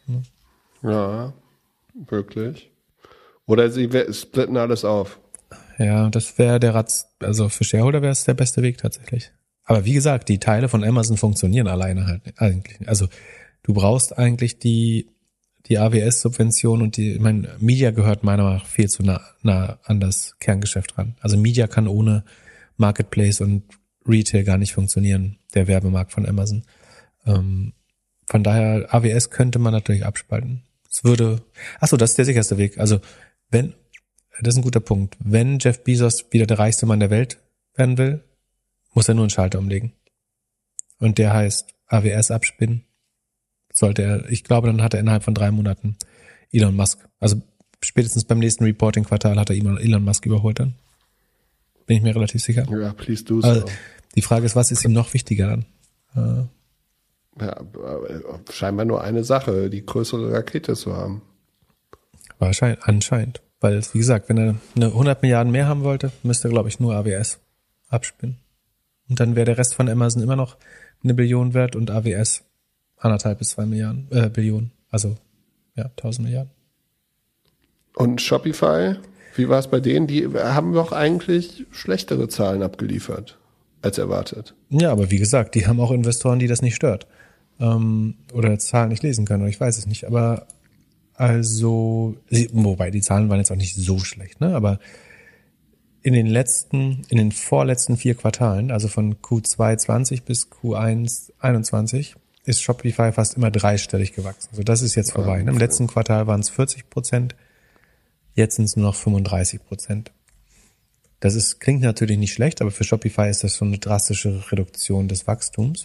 Ja, ja wirklich. Oder sie splitten alles auf. Ja, das wäre der Ratz, also für Shareholder wäre es der beste Weg tatsächlich. Aber wie gesagt, die Teile von Amazon funktionieren alleine halt eigentlich. Also du brauchst eigentlich die die A W S-Subvention und die, ich meine, Media gehört meiner Meinung nach viel zu nah, nah an das Kerngeschäft ran. Also Media kann ohne Marketplace und Retail gar nicht funktionieren, der Werbemarkt von Amazon. Ähm, von daher, A W S könnte man natürlich abspalten. Es würde, ach so, das ist der sicherste Weg. Also wenn, das ist ein guter Punkt, wenn Jeff Bezos wieder der reichste Mann der Welt werden will, muss er nur einen Schalter umlegen. Und der heißt A W S abspinnen. Sollte er, ich glaube, dann hat er innerhalb von drei Monaten Elon Musk, also spätestens beim nächsten Reporting-Quartal hat er Elon Musk überholt dann. Bin ich mir relativ sicher. Ja, please do so. Also, die Frage ist, was ist ihm noch wichtiger dann? Äh, ja, scheinbar nur eine Sache, die größere Rakete zu haben. Wahrscheinlich, anscheinend. Weil, wie gesagt, wenn er eine hundert Milliarden mehr haben wollte, müsste er, glaube ich, nur A W S abspinnen. Und dann wäre der Rest von Amazon immer noch eine Billion wert und A W S anderthalb bis zwei Milliarden, äh, Billionen. Also, ja, tausend Milliarden. Und Shopify, wie war es bei denen? Die haben doch eigentlich schlechtere Zahlen abgeliefert als erwartet. Ja, aber wie gesagt, die haben auch Investoren, die das nicht stört. Ähm, oder Zahlen nicht lesen können, oder ich weiß es nicht. Aber also, wobei die Zahlen waren jetzt auch nicht so schlecht, ne? Aber in den letzten, in den vorletzten vier Quartalen, also von Q zwei zwanzig bis Q eins einundzwanzig, ist Shopify fast immer dreistellig gewachsen. Also das ist jetzt vorbei. Im letzten Quartal waren es vierzig Prozent, jetzt sind es nur noch fünfunddreißig Prozent. Das ist, klingt natürlich nicht schlecht, aber für Shopify ist das schon eine drastische Reduktion des Wachstums.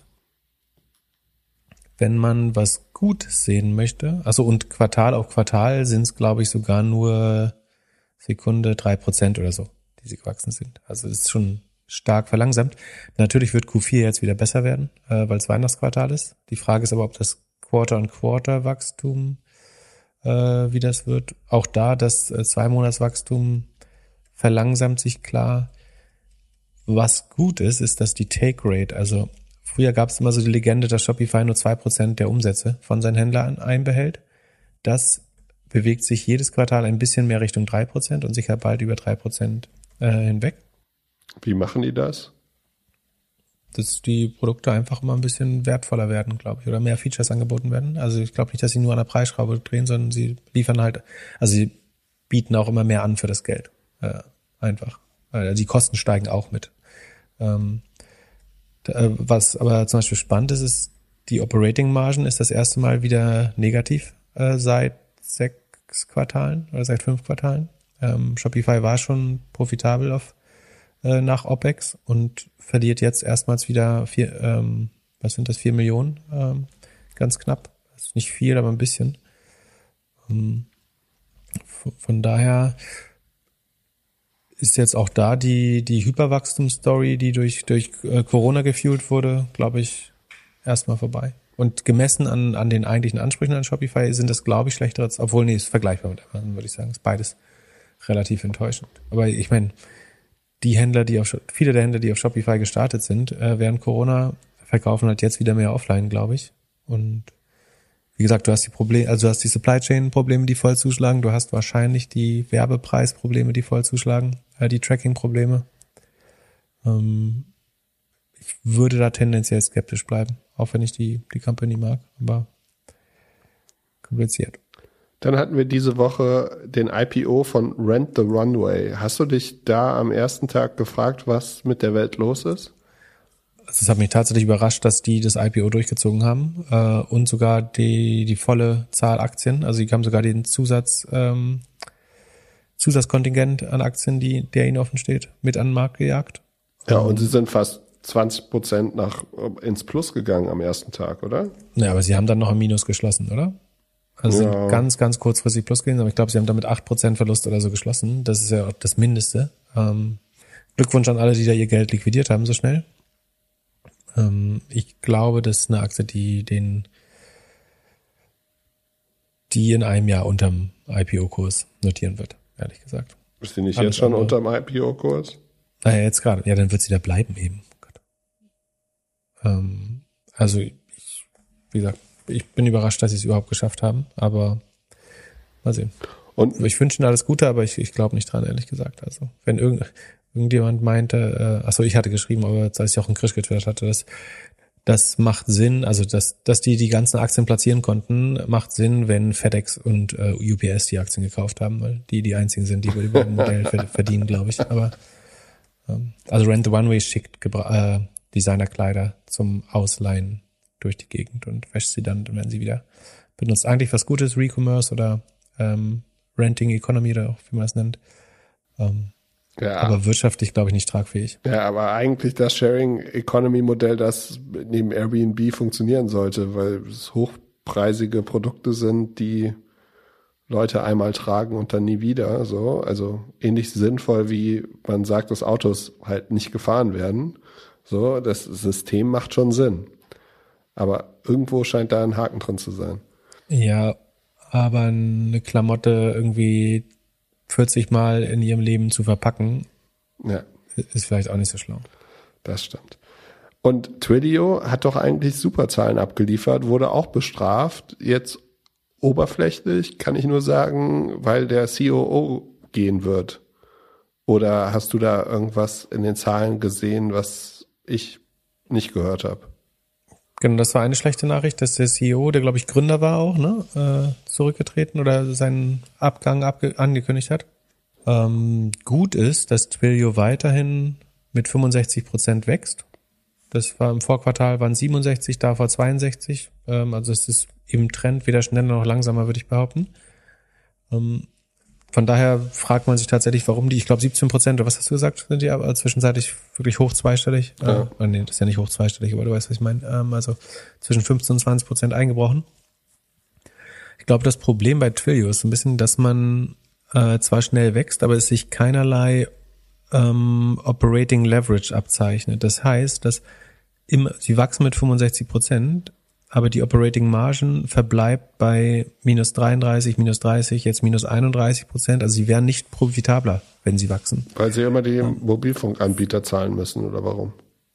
Wenn man was Gutes sehen möchte, also und Quartal auf Quartal sind es, glaube ich, sogar nur Sekunde drei Prozent oder so, die sie gewachsen sind. Also das ist schon stark verlangsamt. Natürlich wird Q vier jetzt wieder besser werden, äh, weil es Weihnachtsquartal ist. Die Frage ist aber, ob das Quarter-on-Quarter-Wachstum, äh, wie das wird. Auch da, das äh, Zwei-Monats-Wachstum verlangsamt sich klar. Was gut ist, ist, dass die Take-Rate, also früher gab es immer so die Legende, dass Shopify nur zwei Prozent der Umsätze von seinen Händlern einbehält. Das bewegt sich jedes Quartal ein bisschen mehr Richtung drei Prozent und sicher bald über drei Prozent äh, hinweg. Wie machen die das? Dass die Produkte einfach immer ein bisschen wertvoller werden, glaube ich, oder mehr Features angeboten werden. Also ich glaube nicht, dass sie nur an der Preisschraube drehen, sondern sie liefern halt, also sie bieten auch immer mehr an für das Geld. Äh, einfach. Also die Kosten steigen auch mit. Ähm, da, was aber zum Beispiel spannend ist, ist, die Operating Margin ist das erste Mal wieder negativ äh, seit sechs Quartalen oder seit fünf Quartalen. Ähm, Shopify war schon profitabel auf nach OPEX und verliert jetzt erstmals wieder vier, ähm, was sind das, vier Millionen ähm, ganz knapp. Das ist nicht viel, aber ein bisschen. Von daher ist jetzt auch da die die Hyperwachstumsstory, die durch durch Corona gefuelt wurde, glaube ich, erstmal vorbei. Und gemessen an an den eigentlichen Ansprüchen an Shopify sind das, glaube ich, schlechter, obwohl nee, ist vergleichbar mit Amazon, würde ich sagen. Ist beides relativ enttäuschend. Aber ich meine, die Händler, die auf viele der Händler, die auf Shopify gestartet sind, äh, während Corona, verkaufen halt jetzt wieder mehr offline, glaube ich. Und wie gesagt, du hast die Probleme, also du hast die Supply Chain Probleme, die voll zuschlagen. Du hast wahrscheinlich die Werbepreisprobleme, die voll zuschlagen, äh, die Tracking Probleme. Ähm, ich würde da tendenziell skeptisch bleiben, auch wenn ich die die Company mag, aber kompliziert. Dann hatten wir diese Woche den I P O von Rent the Runway. Hast du dich da am ersten Tag gefragt, was mit der Welt los ist? Also es hat mich tatsächlich überrascht, dass die das I P O durchgezogen haben äh, und sogar die die volle Zahl Aktien. Also die haben sogar den Zusatz ähm, Zusatzkontingent an Aktien, die der ihnen offen steht, mit an den Markt gejagt. Ja, und sie sind fast zwanzig Prozent nach ins Plus gegangen am ersten Tag, oder? Ja, aber sie haben dann noch im Minus geschlossen, oder? Also ja. sind ganz, ganz kurzfristig plus gewesen, aber ich glaube, sie haben damit acht Prozent Verlust oder so geschlossen. Das ist ja auch das Mindeste. Ähm, Glückwunsch an alle, die da ihr Geld liquidiert haben so schnell. Ähm, ich glaube, das ist eine Aktie, die den, die in einem Jahr unterm I P O-Kurs notieren wird, ehrlich gesagt. Ist die nicht Alles jetzt schon andere. unterm I P O-Kurs? Naja, jetzt gerade. Ja, dann wird sie da bleiben eben. Gott. Ähm, also ich, wie gesagt, ich bin überrascht, dass sie es überhaupt geschafft haben, aber mal sehen. Und ich wünsche ihnen alles Gute, aber ich, ich glaube nicht dran, ehrlich gesagt. Also wenn irgend, irgendjemand meinte, äh, achso, ich hatte geschrieben, aber als ich auch einen Krisch getwittert hatte, dass das macht Sinn, also dass dass die die ganzen Aktien platzieren konnten, macht Sinn, wenn FedEx und äh, U P S die Aktien gekauft haben, weil die die einzigen sind, die über ein Modell verdienen, glaube ich. Aber ähm, also Rent the Runway schickt Gebra- äh, Designerkleider zum Ausleihen durch die Gegend und wäscht sie dann, wenn sie wieder benutzt. Eigentlich was Gutes, Recommerce oder ähm, Renting Economy oder auch wie man es nennt. Ähm, ja. Aber wirtschaftlich, glaube ich, nicht tragfähig. Ja, aber eigentlich das Sharing Economy Modell, das neben Airbnb funktionieren sollte, weil es hochpreisige Produkte sind, die Leute einmal tragen und dann nie wieder. So, also ähnlich sinnvoll, wie man sagt, dass Autos halt nicht gefahren werden. So, das System macht schon Sinn. Aber irgendwo scheint da ein Haken drin zu sein. Ja, aber eine Klamotte irgendwie vierzig Mal in ihrem Leben zu verpacken, ja, ist vielleicht auch nicht so schlau. Das stimmt. Und Twilio hat doch eigentlich super Zahlen abgeliefert, wurde auch bestraft. Jetzt oberflächlich kann ich nur sagen, weil der C O O gehen wird. Oder hast du da irgendwas in den Zahlen gesehen, was ich nicht gehört habe? Genau, das war eine schlechte Nachricht, dass der C E O, der glaube ich Gründer war auch, ne, äh, zurückgetreten oder seinen Abgang abge- angekündigt hat. Ähm, gut ist, dass Twilio weiterhin mit fünfundsechzig Prozent wächst. Das war im Vorquartal waren siebenundsechzig, davor zweiundsechzig. Ähm, also es ist im Trend weder schneller noch langsamer, würde ich behaupten. Ähm, Von daher fragt man sich tatsächlich, warum die, ich glaube siebzehn Prozent, oder was hast du gesagt, sind die aber zwischenzeitlich wirklich hoch zweistellig. Ja. Äh, nee, das ist ja nicht hoch zweistellig, aber du weißt, was ich meine. Ähm, also zwischen fünfzehn und zwanzig Prozent eingebrochen. Ich glaube, das Problem bei Twilio ist so ein bisschen, dass man äh, zwar schnell wächst, aber es sich keinerlei ähm, Operating Leverage abzeichnet. Das heißt, dass im, sie wachsen mit fünfundsechzig Prozent, aber die Operating Margin verbleibt bei minus dreiunddreißig, minus dreißig, jetzt minus einunddreißig Prozent. Also sie wären nicht profitabler, wenn sie wachsen. Weil sie immer die Mobilfunkanbieter zahlen müssen, oder warum?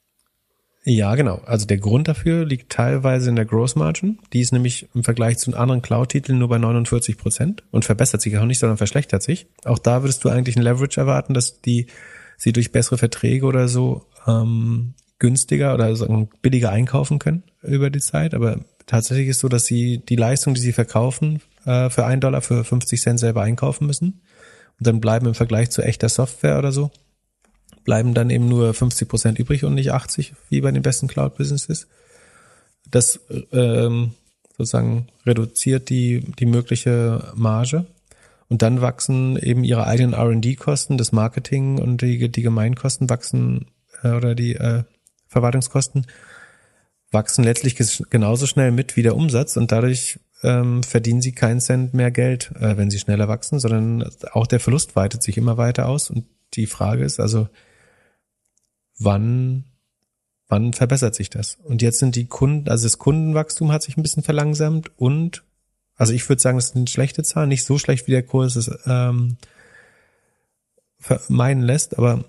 Ja, genau. Also der Grund dafür liegt teilweise in der Gross Margin. Die ist nämlich im Vergleich zu anderen Cloud-Titeln nur bei neunundvierzig Prozent und verbessert sich auch nicht, sondern verschlechtert sich. Auch da würdest du eigentlich ein Leverage erwarten, dass die sie durch bessere Verträge oder so ähm, günstiger oder sagen billiger einkaufen können über die Zeit. Aber tatsächlich ist so, dass sie die Leistung, die sie verkaufen, äh, für einen Dollar für fünfzig Cent selber einkaufen müssen. Und dann bleiben im Vergleich zu echter Software oder so, bleiben dann eben nur fünfzig Prozent übrig und nicht achtzig, wie bei den besten Cloud-Businesses. Das ähm, sozusagen reduziert die die mögliche Marge. Und dann wachsen eben ihre eigenen R und D-Kosten, das Marketing und die, die Gemeinkosten wachsen, äh, oder die äh, Verwaltungskosten wachsen letztlich genauso schnell mit wie der Umsatz und dadurch ähm, verdienen sie keinen Cent mehr Geld, äh, wenn sie schneller wachsen, sondern auch der Verlust weitet sich immer weiter aus. Und die Frage ist also, wann, wann verbessert sich das? Und jetzt sind die Kunden, also das Kundenwachstum hat sich ein bisschen verlangsamt und, also ich würde sagen, das sind schlechte Zahlen, nicht so schlecht, wie der Kurs es ähm, vermeiden lässt, aber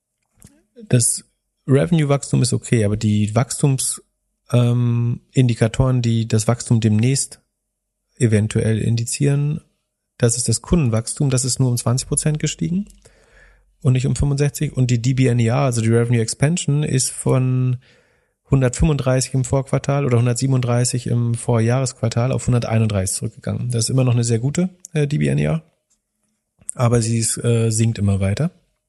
das Revenue-Wachstum ist okay, aber die Wachstums ähm, Indikatoren, die das Wachstum demnächst eventuell indizieren, das ist das Kundenwachstum, das ist nur um zwanzig Prozent gestiegen und nicht um fünfundsechzig. Und die D B N E R, also die Revenue Expansion, ist von hundertfünfunddreißig im Vorquartal oder hundertsiebenunddreißig im Vorjahresquartal auf hunderteinunddreißig zurückgegangen. Das ist immer noch eine sehr gute äh, D B N E R, aber sie ist, äh, sinkt immer weiter.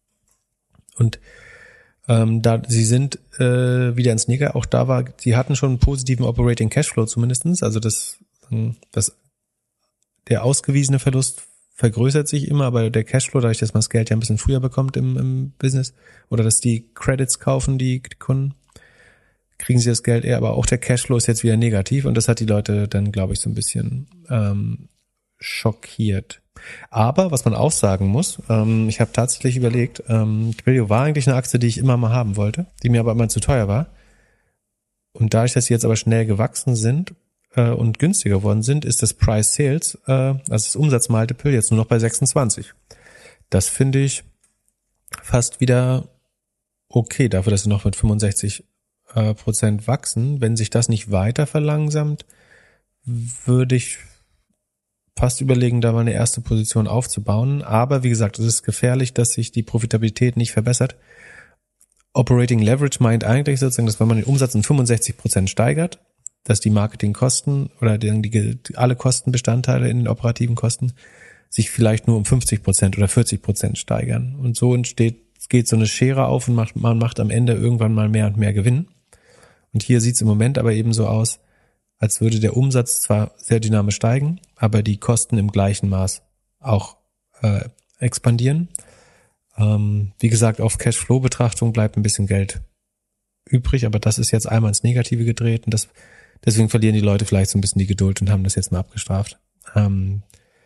Und ähm, da sie sind äh, wieder ins Negative, auch da war, sie hatten schon einen positiven Operating Cashflow zumindestens, also das, das der ausgewiesene Verlust vergrößert sich immer, aber der Cashflow, dadurch, dass man das Geld ja ein bisschen früher bekommt im, im Business oder dass die Credits kaufen, die Kunden, kriegen sie das Geld eher, aber auch der Cashflow ist jetzt wieder negativ und das hat die Leute dann, glaube ich, so ein bisschen ähm, schockiert. Aber was man auch sagen muss, ähm, ich habe tatsächlich überlegt, ähm, Twilio war eigentlich eine Aktie, die ich immer mal haben wollte, die mir aber immer zu teuer war. Und dadurch, dass sie jetzt aber schnell gewachsen sind äh, und günstiger geworden sind, ist das Price Sales, äh, also das Umsatzmultiple, jetzt nur noch bei sechsundzwanzig. Das finde ich fast wieder okay, dafür, dass sie noch mit fünfundsechzig äh, Prozent wachsen. Wenn sich das nicht weiter verlangsamt, würde ich fast überlegen, da mal eine erste Position aufzubauen. Aber wie gesagt, es ist gefährlich, dass sich die Profitabilität nicht verbessert. Operating Leverage meint eigentlich sozusagen, dass wenn man den Umsatz um fünfundsechzig Prozent steigert, dass die Marketingkosten oder die, die, alle Kostenbestandteile in den operativen Kosten sich vielleicht nur um fünfzig Prozent oder vierzig Prozent steigern. Und so entsteht, geht so eine Schere auf und macht, man macht am Ende irgendwann mal mehr und mehr Gewinn. Und hier sieht es im Moment aber eben so aus, als würde der Umsatz zwar sehr dynamisch steigen, aber die Kosten im gleichen Maß auch äh, expandieren. Ähm, wie gesagt, auf Cashflow-Betrachtung bleibt ein bisschen Geld übrig, aber das ist jetzt einmal ins Negative gedreht und das, deswegen verlieren die Leute vielleicht so ein bisschen die Geduld und haben das jetzt mal abgestraft. Ähm,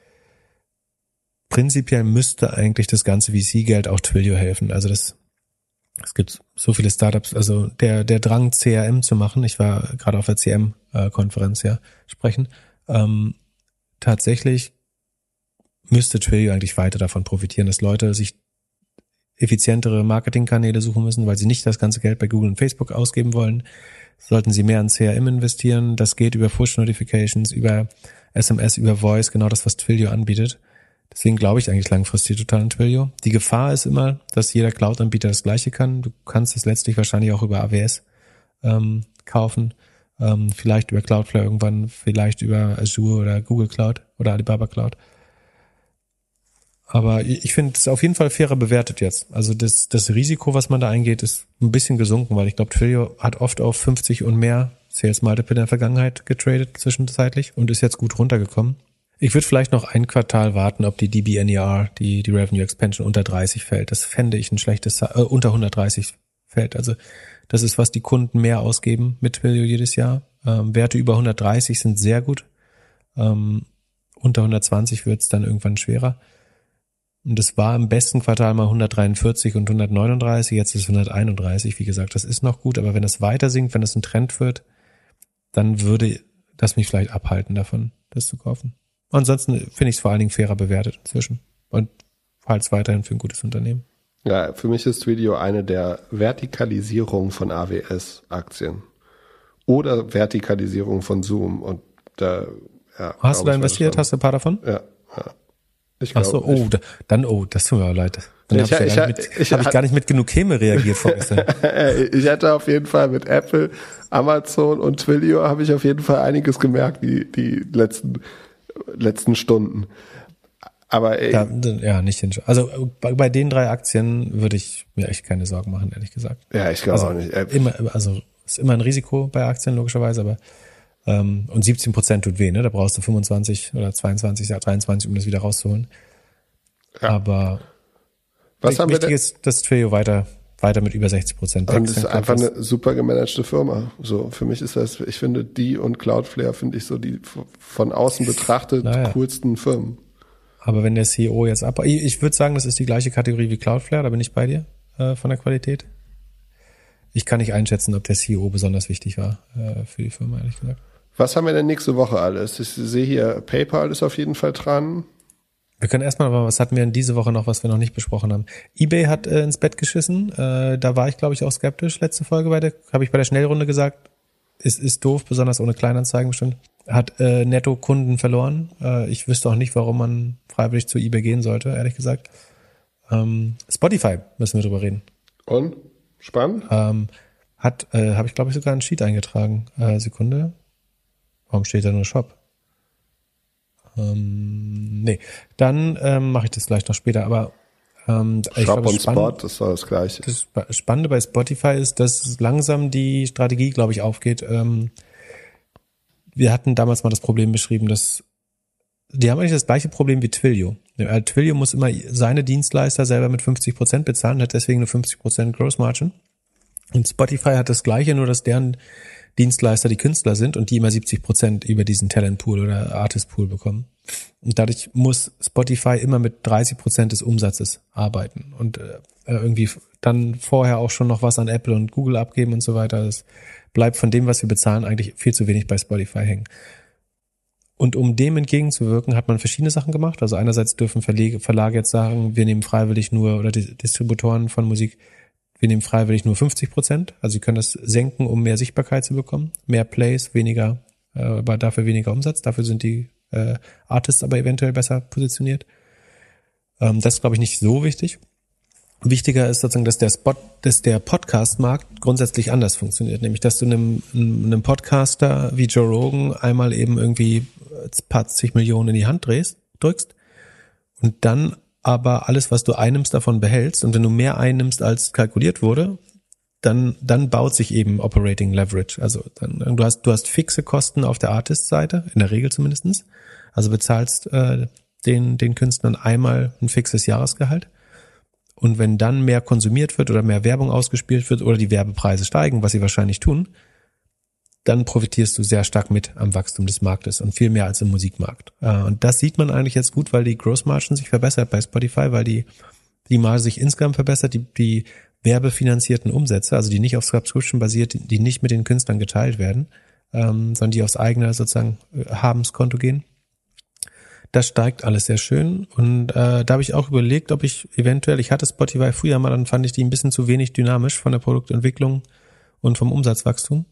prinzipiell müsste eigentlich das ganze V C-Geld auch Twilio helfen. Also das Es gibt so viele Startups, also der der Drang, C R M zu machen, ich war gerade auf der C R M-Konferenz ja sprechen, ähm, tatsächlich müsste Twilio eigentlich weiter davon profitieren, dass Leute sich effizientere Marketingkanäle suchen müssen, weil sie nicht das ganze Geld bei Google und Facebook ausgeben wollen. Sollten sie mehr in C R M investieren, das geht über Push-Notifications, über S M S, über Voice, genau das, was Twilio anbietet. Deswegen glaube ich eigentlich langfristig total an Twilio. Die Gefahr ist immer, dass jeder Cloud-Anbieter das Gleiche kann. Du kannst es letztlich wahrscheinlich auch über A W S ähm, kaufen, ähm, vielleicht über Cloudflare irgendwann, vielleicht über Azure oder Google Cloud oder Alibaba Cloud. Aber ich finde es auf jeden Fall fairer bewertet jetzt. Also das, das Risiko, was man da eingeht, ist ein bisschen gesunken, weil ich glaube, Twilio hat oft auf fünfzig und mehr Sales Multiple in der Vergangenheit getradet zwischenzeitlich und ist jetzt gut runtergekommen. Ich würde vielleicht noch ein Quartal warten, ob die D B N E R, die die Revenue Expansion unter dreißig fällt. Das fände ich ein schlechtes, äh, unter hundertdreißig fällt. Also das ist, was die Kunden mehr ausgeben mit Twilio jedes Jahr. Ähm, Werte über hundertdreißig sind sehr gut. Ähm, unter hundertzwanzig wird es dann irgendwann schwerer. Und es war im besten Quartal mal hundertdreiundvierzig und hundertneununddreißig, jetzt ist es hunderteinunddreißig. Wie gesagt, das ist noch gut, aber wenn es weiter sinkt, wenn es ein Trend wird, dann würde das mich vielleicht abhalten davon, das zu kaufen. Ansonsten finde ich es vor allen Dingen fairer bewertet inzwischen und halte es weiterhin für ein gutes Unternehmen. Ja, für mich ist Twilio eine der Vertikalisierung von A W S-Aktien oder Vertikalisierung von Zoom. Und da, ja, hast du da investiert? Hast du ein paar davon? Ja, ja. Ich Ach so, oh, da, dann, oh, das tun wir leid. Dann habe ich, ja ich, ich, ich, hab ich gar nicht mit genug Häme reagiert vorgestern. Ich hatte auf jeden Fall mit Apple, Amazon und Twilio habe ich auf jeden Fall einiges gemerkt, die, die letzten, letzten Stunden. Aber ja, ja, nicht hin. Also bei, bei den drei Aktien würde ich mir echt keine Sorgen machen, ehrlich gesagt. Ja, ich glaube also, auch nicht. Immer, also ist immer ein Risiko bei Aktien logischerweise, aber ähm, und siebzehn Prozent tut weh, ne? Da brauchst du fünfundzwanzig oder zweiundzwanzig, dreiundzwanzig, um das wieder rauszuholen. Ja. Aber was haben wichtig wir ist, dass Twilio weiter weiter mit über sechzig Prozent. Und es ist einfach eine super gemanagte Firma. So, für mich ist das, ich finde die und Cloudflare finde ich so die von außen betrachtet naja. coolsten Firmen. Aber wenn der C E O jetzt ab, ich würde sagen, das ist die gleiche Kategorie wie Cloudflare, da bin ich bei dir, äh, von der Qualität. Ich kann nicht einschätzen, ob der C E O besonders wichtig war äh, für die Firma, ehrlich gesagt. Was haben wir denn nächste Woche alles? Ich sehe hier, PayPal ist auf jeden Fall dran. Wir können erstmal mal, was hatten wir denn diese Woche noch, was wir noch nicht besprochen haben? eBay hat äh, ins Bett geschissen. Äh, da war ich, glaube ich, auch skeptisch. Letzte Folge bei der, habe ich bei der Schnellrunde gesagt, ist, ist doof, besonders ohne Kleinanzeigen bestimmt. Hat äh, netto Kunden verloren. Äh, ich wüsste auch nicht, warum man freiwillig zu eBay gehen sollte, ehrlich gesagt. Ähm, Spotify müssen wir drüber reden. Und? Spannend? Ähm, hat, äh, habe ich, glaube ich, sogar einen Sheet eingetragen. Äh, Sekunde. Warum steht da nur Shop? Ähm, nee, dann ähm, mache ich das gleich noch später, aber ähm, ich Shop und Spot, das war das Gleiche. Das Spannende bei Spotify ist, dass langsam die Strategie, glaube ich, aufgeht. Ähm, wir hatten damals mal das Problem beschrieben, dass die haben eigentlich das gleiche Problem wie Twilio. Twilio muss immer seine Dienstleister selber mit fünfzig Prozent bezahlen, hat deswegen eine fünfzig Prozent Gross Margin. Und Spotify hat das Gleiche, nur dass deren Dienstleister die Künstler sind und die immer siebzig Prozent über diesen Talentpool oder Artistpool bekommen. Und dadurch muss Spotify immer mit dreißig Prozent des Umsatzes arbeiten und äh, irgendwie dann vorher auch schon noch was an Apple und Google abgeben und so weiter. Das bleibt von dem, was wir bezahlen, eigentlich viel zu wenig bei Spotify hängen. Und um dem entgegenzuwirken, hat man verschiedene Sachen gemacht. Also einerseits dürfen Verlage, Verlage jetzt sagen, wir nehmen freiwillig nur, oder die Distributoren von Musik, wir nehmen freiwillig nur fünfzig Prozent. Also sie können das senken, um mehr Sichtbarkeit zu bekommen. Mehr Plays, weniger, äh, aber dafür weniger Umsatz. Dafür sind die äh, Artists aber eventuell besser positioniert. Ähm, das ist, glaube ich, nicht so wichtig. Wichtiger ist sozusagen, dass der Spot, dass der Podcast-Markt grundsätzlich anders funktioniert. Nämlich, dass du einem, einem Podcaster wie Joe Rogan einmal eben irgendwie ein paar zig Millionen in die Hand drehst, drückst und dann aber alles, was du einnimmst, davon behältst. Und wenn du mehr einnimmst, als kalkuliert wurde, dann dann baut sich eben Operating Leverage. Also dann, du hast du hast fixe Kosten auf der Artist-Seite, in der Regel zumindestens. Also bezahlst äh, den den Künstlern einmal ein fixes Jahresgehalt. Und wenn dann mehr konsumiert wird oder mehr Werbung ausgespielt wird oder die Werbepreise steigen, was sie wahrscheinlich tun, dann profitierst du sehr stark mit am Wachstum des Marktes und viel mehr als im Musikmarkt. Und das sieht man eigentlich jetzt gut, weil die Gross Margin sich verbessert bei Spotify, weil die die Marge sich insgesamt verbessert, die, die werbefinanzierten Umsätze, also die nicht auf Subscription basiert, die nicht mit den Künstlern geteilt werden, ähm, sondern die aufs eigene sozusagen Habenskonto gehen. Das steigt alles sehr schön und äh, da habe ich auch überlegt, ob ich eventuell, ich hatte Spotify früher mal, dann fand ich die ein bisschen zu wenig dynamisch von der Produktentwicklung und vom Umsatzwachstum.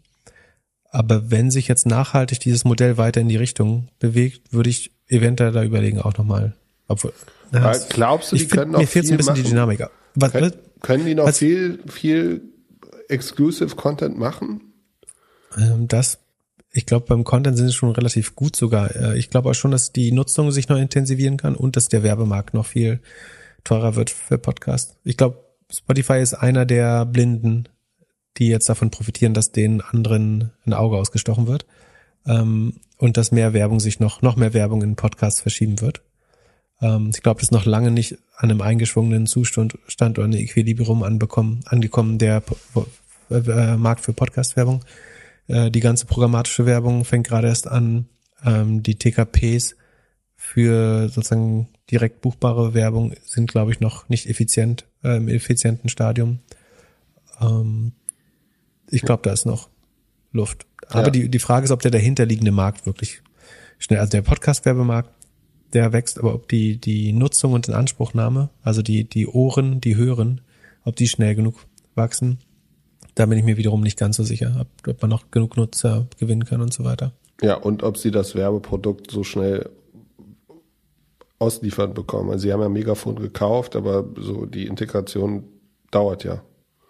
Aber wenn sich jetzt nachhaltig dieses Modell weiter in die Richtung bewegt, würde ich eventuell da überlegen, auch nochmal. Obwohl, das, glaubst du, die ich können find, noch mir fehlt viel so ein bisschen machen? die Dynamik. Was, können, können die noch was, viel, viel Exclusive Content machen? Ähm, das, ich glaube, beim Content sind sie schon relativ gut sogar. Ich glaube auch schon, dass die Nutzung sich noch intensivieren kann und dass der Werbemarkt noch viel teurer wird für Podcasts. Ich glaube, Spotify ist einer der Blinden, die jetzt davon profitieren, dass den anderen ein Auge ausgestochen wird, ähm, und dass mehr Werbung sich noch, noch mehr Werbung in Podcasts verschieben wird. Ähm, ich glaube, das ist noch lange nicht an einem eingeschwungenen Zustand Stand oder einem Equilibrium anbekommen, angekommen, der äh, Markt für Podcast-Werbung. Äh, die ganze programmatische Werbung fängt gerade erst an, ähm, die T K Ps für sozusagen direkt buchbare Werbung sind, glaube ich, noch nicht effizient, äh, im effizienten Stadium. Ähm, Ich glaube, da ist noch Luft. Aber ja. die die Frage ist, ob der dahinterliegende Markt wirklich schnell, also der Podcast-Werbemarkt, der wächst, aber ob die die Nutzung und Inanspruchnahme, also die die Ohren, die Hören, ob die schnell genug wachsen, da bin ich mir wiederum nicht ganz so sicher, ob, ob man noch genug Nutzer gewinnen kann und so weiter. Ja, und ob sie das Werbeprodukt so schnell ausliefern bekommen. Also sie haben ja Megafon gekauft, aber so die Integration dauert ja.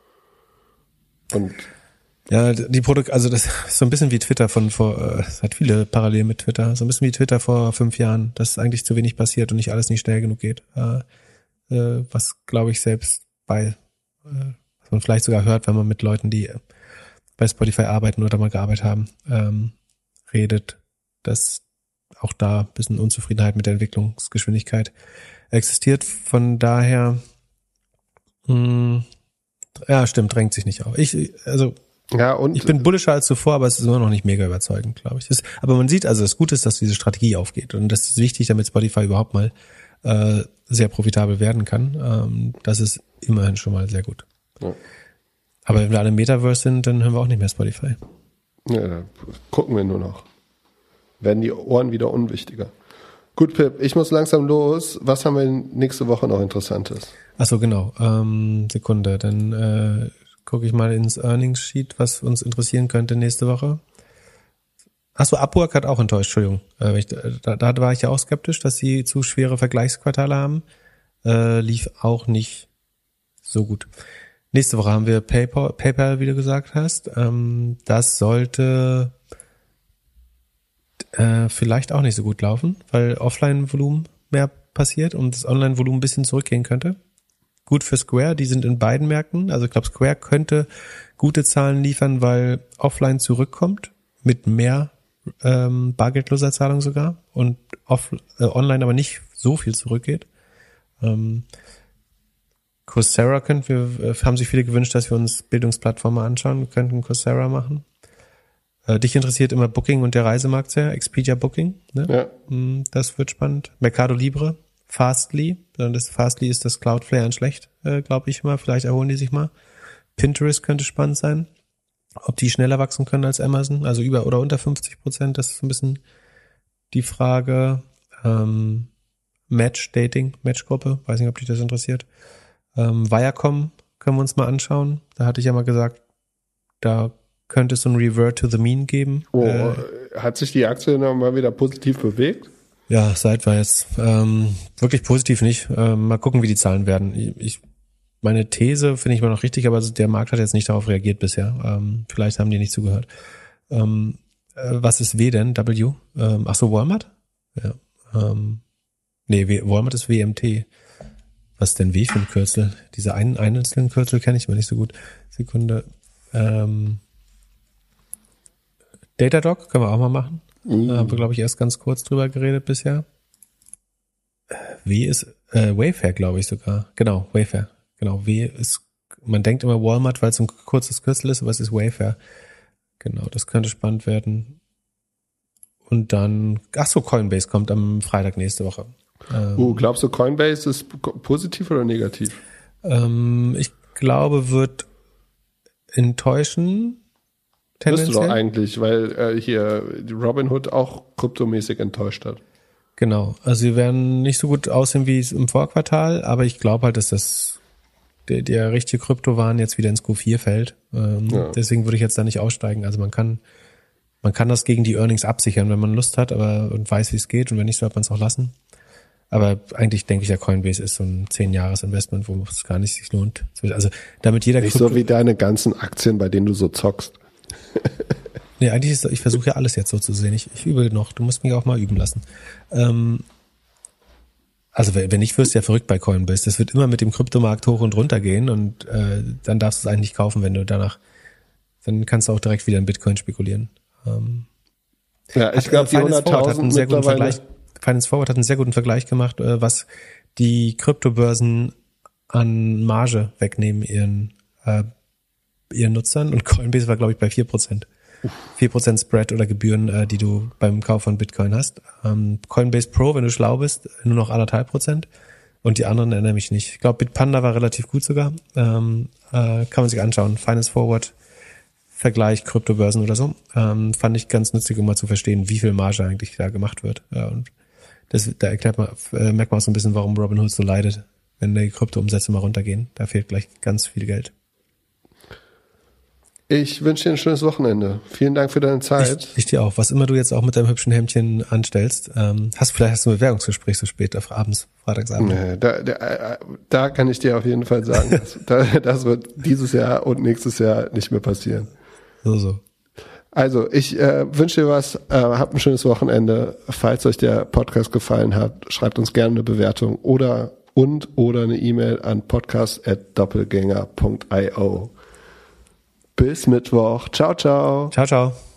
Und ja, die Produkt, also das ist so ein bisschen wie Twitter von vor, es hat viele Parallelen mit Twitter, so ein bisschen wie Twitter vor fünf Jahren, dass eigentlich zu wenig passiert und nicht alles nicht schnell genug geht. Äh, äh, was, glaube ich, selbst bei, äh, was man vielleicht sogar hört, wenn man mit Leuten, die bei Spotify arbeiten oder mal gearbeitet haben, ähm, redet, dass auch da ein bisschen Unzufriedenheit mit der Entwicklungsgeschwindigkeit existiert. Von daher, mh, ja, stimmt, drängt sich nicht auf. Ich, also, Ja, und ich bin bullischer als zuvor, aber es ist immer noch nicht mega überzeugend, glaube ich. Das, aber man sieht also, das Gute ist, dass diese Strategie aufgeht. Und das ist wichtig, damit Spotify überhaupt mal äh, sehr profitabel werden kann. Ähm, das ist immerhin schon mal sehr gut. Ja. Aber wenn wir alle im Metaverse sind, dann hören wir auch nicht mehr Spotify. Ja, da gucken wir nur noch. Werden die Ohren wieder unwichtiger. Gut, Pip, ich muss langsam los. Was haben wir nächste Woche noch Interessantes? Ach so, genau. Ähm, Sekunde, dann äh, gucke ich mal ins Earnings Sheet, was uns interessieren könnte nächste Woche. Ach so, Upwork hat auch enttäuscht, Entschuldigung. Äh, ich, da, da war ich ja auch skeptisch, dass sie zu schwere Vergleichsquartale haben. Äh, lief auch nicht so gut. Nächste Woche haben wir PayPal, PayPal, wie du gesagt hast. Ähm, das sollte äh, vielleicht auch nicht so gut laufen, weil Offline-Volumen mehr passiert und das Online-Volumen ein bisschen zurückgehen könnte. Gut für Square, die sind in beiden Märkten. Also ich glaube, Square könnte gute Zahlen liefern, weil Offline zurückkommt mit mehr ähm, bargeldloser Zahlung sogar und off, äh, online aber nicht so viel zurückgeht. Ähm, Coursera könnten wir, haben sich viele gewünscht, dass wir uns Bildungsplattformen anschauen. Wir könnten Coursera machen. Äh, dich interessiert immer Booking und der Reisemarkt sehr. Expedia Booking, ne? Ja. Das wird spannend. Mercado Libre, Fastly. Das Fastly ist das Cloudflare in schlecht, äh, glaube ich mal. Vielleicht erholen die sich mal. Pinterest könnte spannend sein. Ob die schneller wachsen können als Amazon, also über oder unter fünfzig Prozent, das ist ein bisschen die Frage. Ähm, Match Dating, Matchgruppe, weiß nicht, ob dich das interessiert. Ähm, Viacom können wir uns mal anschauen. Da hatte ich ja mal gesagt, da könnte es so ein Revert to the Mean geben. Oh, äh, hat sich die Aktie noch mal wieder positiv bewegt? Ja, seitwärts. Ähm, wirklich positiv nicht. Ähm, mal gucken, wie die Zahlen werden. Ich, meine These finde ich immer noch richtig, aber der Markt hat jetzt nicht darauf reagiert bisher. Ähm, vielleicht haben die nicht zugehört. Ähm, äh, was ist W denn? W? Ähm, ach so, Walmart? Ja. Ähm, nee, w- Walmart ist W M T. Was ist denn W für ein Kürzel? Diese einen einzelnen Kürzel kenne ich mal nicht so gut. Sekunde. Ähm, Datadog können wir auch mal machen. Uh. Da haben wir, glaube ich, erst ganz kurz drüber geredet bisher. W ist äh, Wayfair, glaube ich sogar. Genau, Wayfair. Genau, W ist, man denkt immer Walmart, weil es so ein kurzes Kürzel ist, aber es ist Wayfair. Genau, das könnte spannend werden. Und dann, ach so, Coinbase kommt am Freitag nächste Woche. Ähm, Uh, glaubst du, Coinbase ist positiv oder negativ? ähm, ich glaube, wird enttäuschen. Müsste doch Tendenziell. eigentlich, weil äh, hier Robinhood auch kryptomäßig enttäuscht hat. Genau, also sie werden nicht so gut aussehen wie es im Vorquartal, aber ich glaube halt, dass das der, der richtige Kryptowahn jetzt wieder ins Q vier fällt. Ähm, Ja. Deswegen würde ich jetzt da nicht aussteigen. Also man kann man kann das gegen die Earnings absichern, wenn man Lust hat, aber und weiß, wie es geht, und wenn nicht, sollte man es auch lassen. Aber eigentlich denke ich, ja, Coinbase ist so ein zehn-Jahres-Investment, wo es gar nicht sich lohnt. Also damit jeder Nicht so wie deine ganzen Aktien, bei denen du so zockst. Nee, eigentlich ist, ich versuche ja alles jetzt so zu sehen. Ich, ich übe noch. Du musst mich auch mal üben lassen. Ähm, also wenn nicht, wirst du ja verrückt bei Coinbase. Das wird immer mit dem Kryptomarkt hoch und runter gehen, und äh, dann darfst du es eigentlich nicht kaufen, wenn du danach, dann kannst du auch direkt wieder in Bitcoin spekulieren. Ähm, Ja, ich hat, glaube, äh, die Finance Forward hat hunderttausend einen sehr guten mittlerweile. Vergleich. Finance Forward hat einen sehr guten Vergleich gemacht, äh, was die Kryptobörsen an Marge wegnehmen ihren äh, ihren Nutzern, und Coinbase war, glaube ich, bei vier Prozent. vier Prozent Spread oder Gebühren, äh, die du beim Kauf von Bitcoin hast. Ähm, Coinbase Pro, wenn du schlau bist, nur noch anderthalb Prozent. Und die anderen erinnere mich nicht. Ich glaube, Bitpanda war relativ gut sogar. Ähm, äh, kann man sich anschauen. Finance Forward, Vergleich Kryptobörsen oder so. Ähm, fand ich ganz nützlich, um mal zu verstehen, wie viel Marge eigentlich da gemacht wird. Ja, und das, da erklärt man, äh, merkt man auch so ein bisschen, warum Robinhood so leidet, wenn die Kryptoumsätze mal runtergehen. Da fehlt gleich ganz viel Geld. Ich wünsche dir ein schönes Wochenende. Vielen Dank für deine Zeit. Ich, ich dir auch. Was immer du jetzt auch mit deinem hübschen Hemdchen anstellst, ähm, hast vielleicht hast du ein Bewerbungsgespräch so spät auf abends, freitagsabend. Nee, da, da, da kann ich dir auf jeden Fall sagen, das, da, das wird dieses Jahr und nächstes Jahr nicht mehr passieren. So, so. Also, ich äh, wünsche dir was, äh, habt ein schönes Wochenende. Falls euch der Podcast gefallen hat, schreibt uns gerne eine Bewertung oder und oder eine E-Mail an podcast at doppelgänger punkt io. Bis Mittwoch. Ciao, ciao. Ciao, ciao.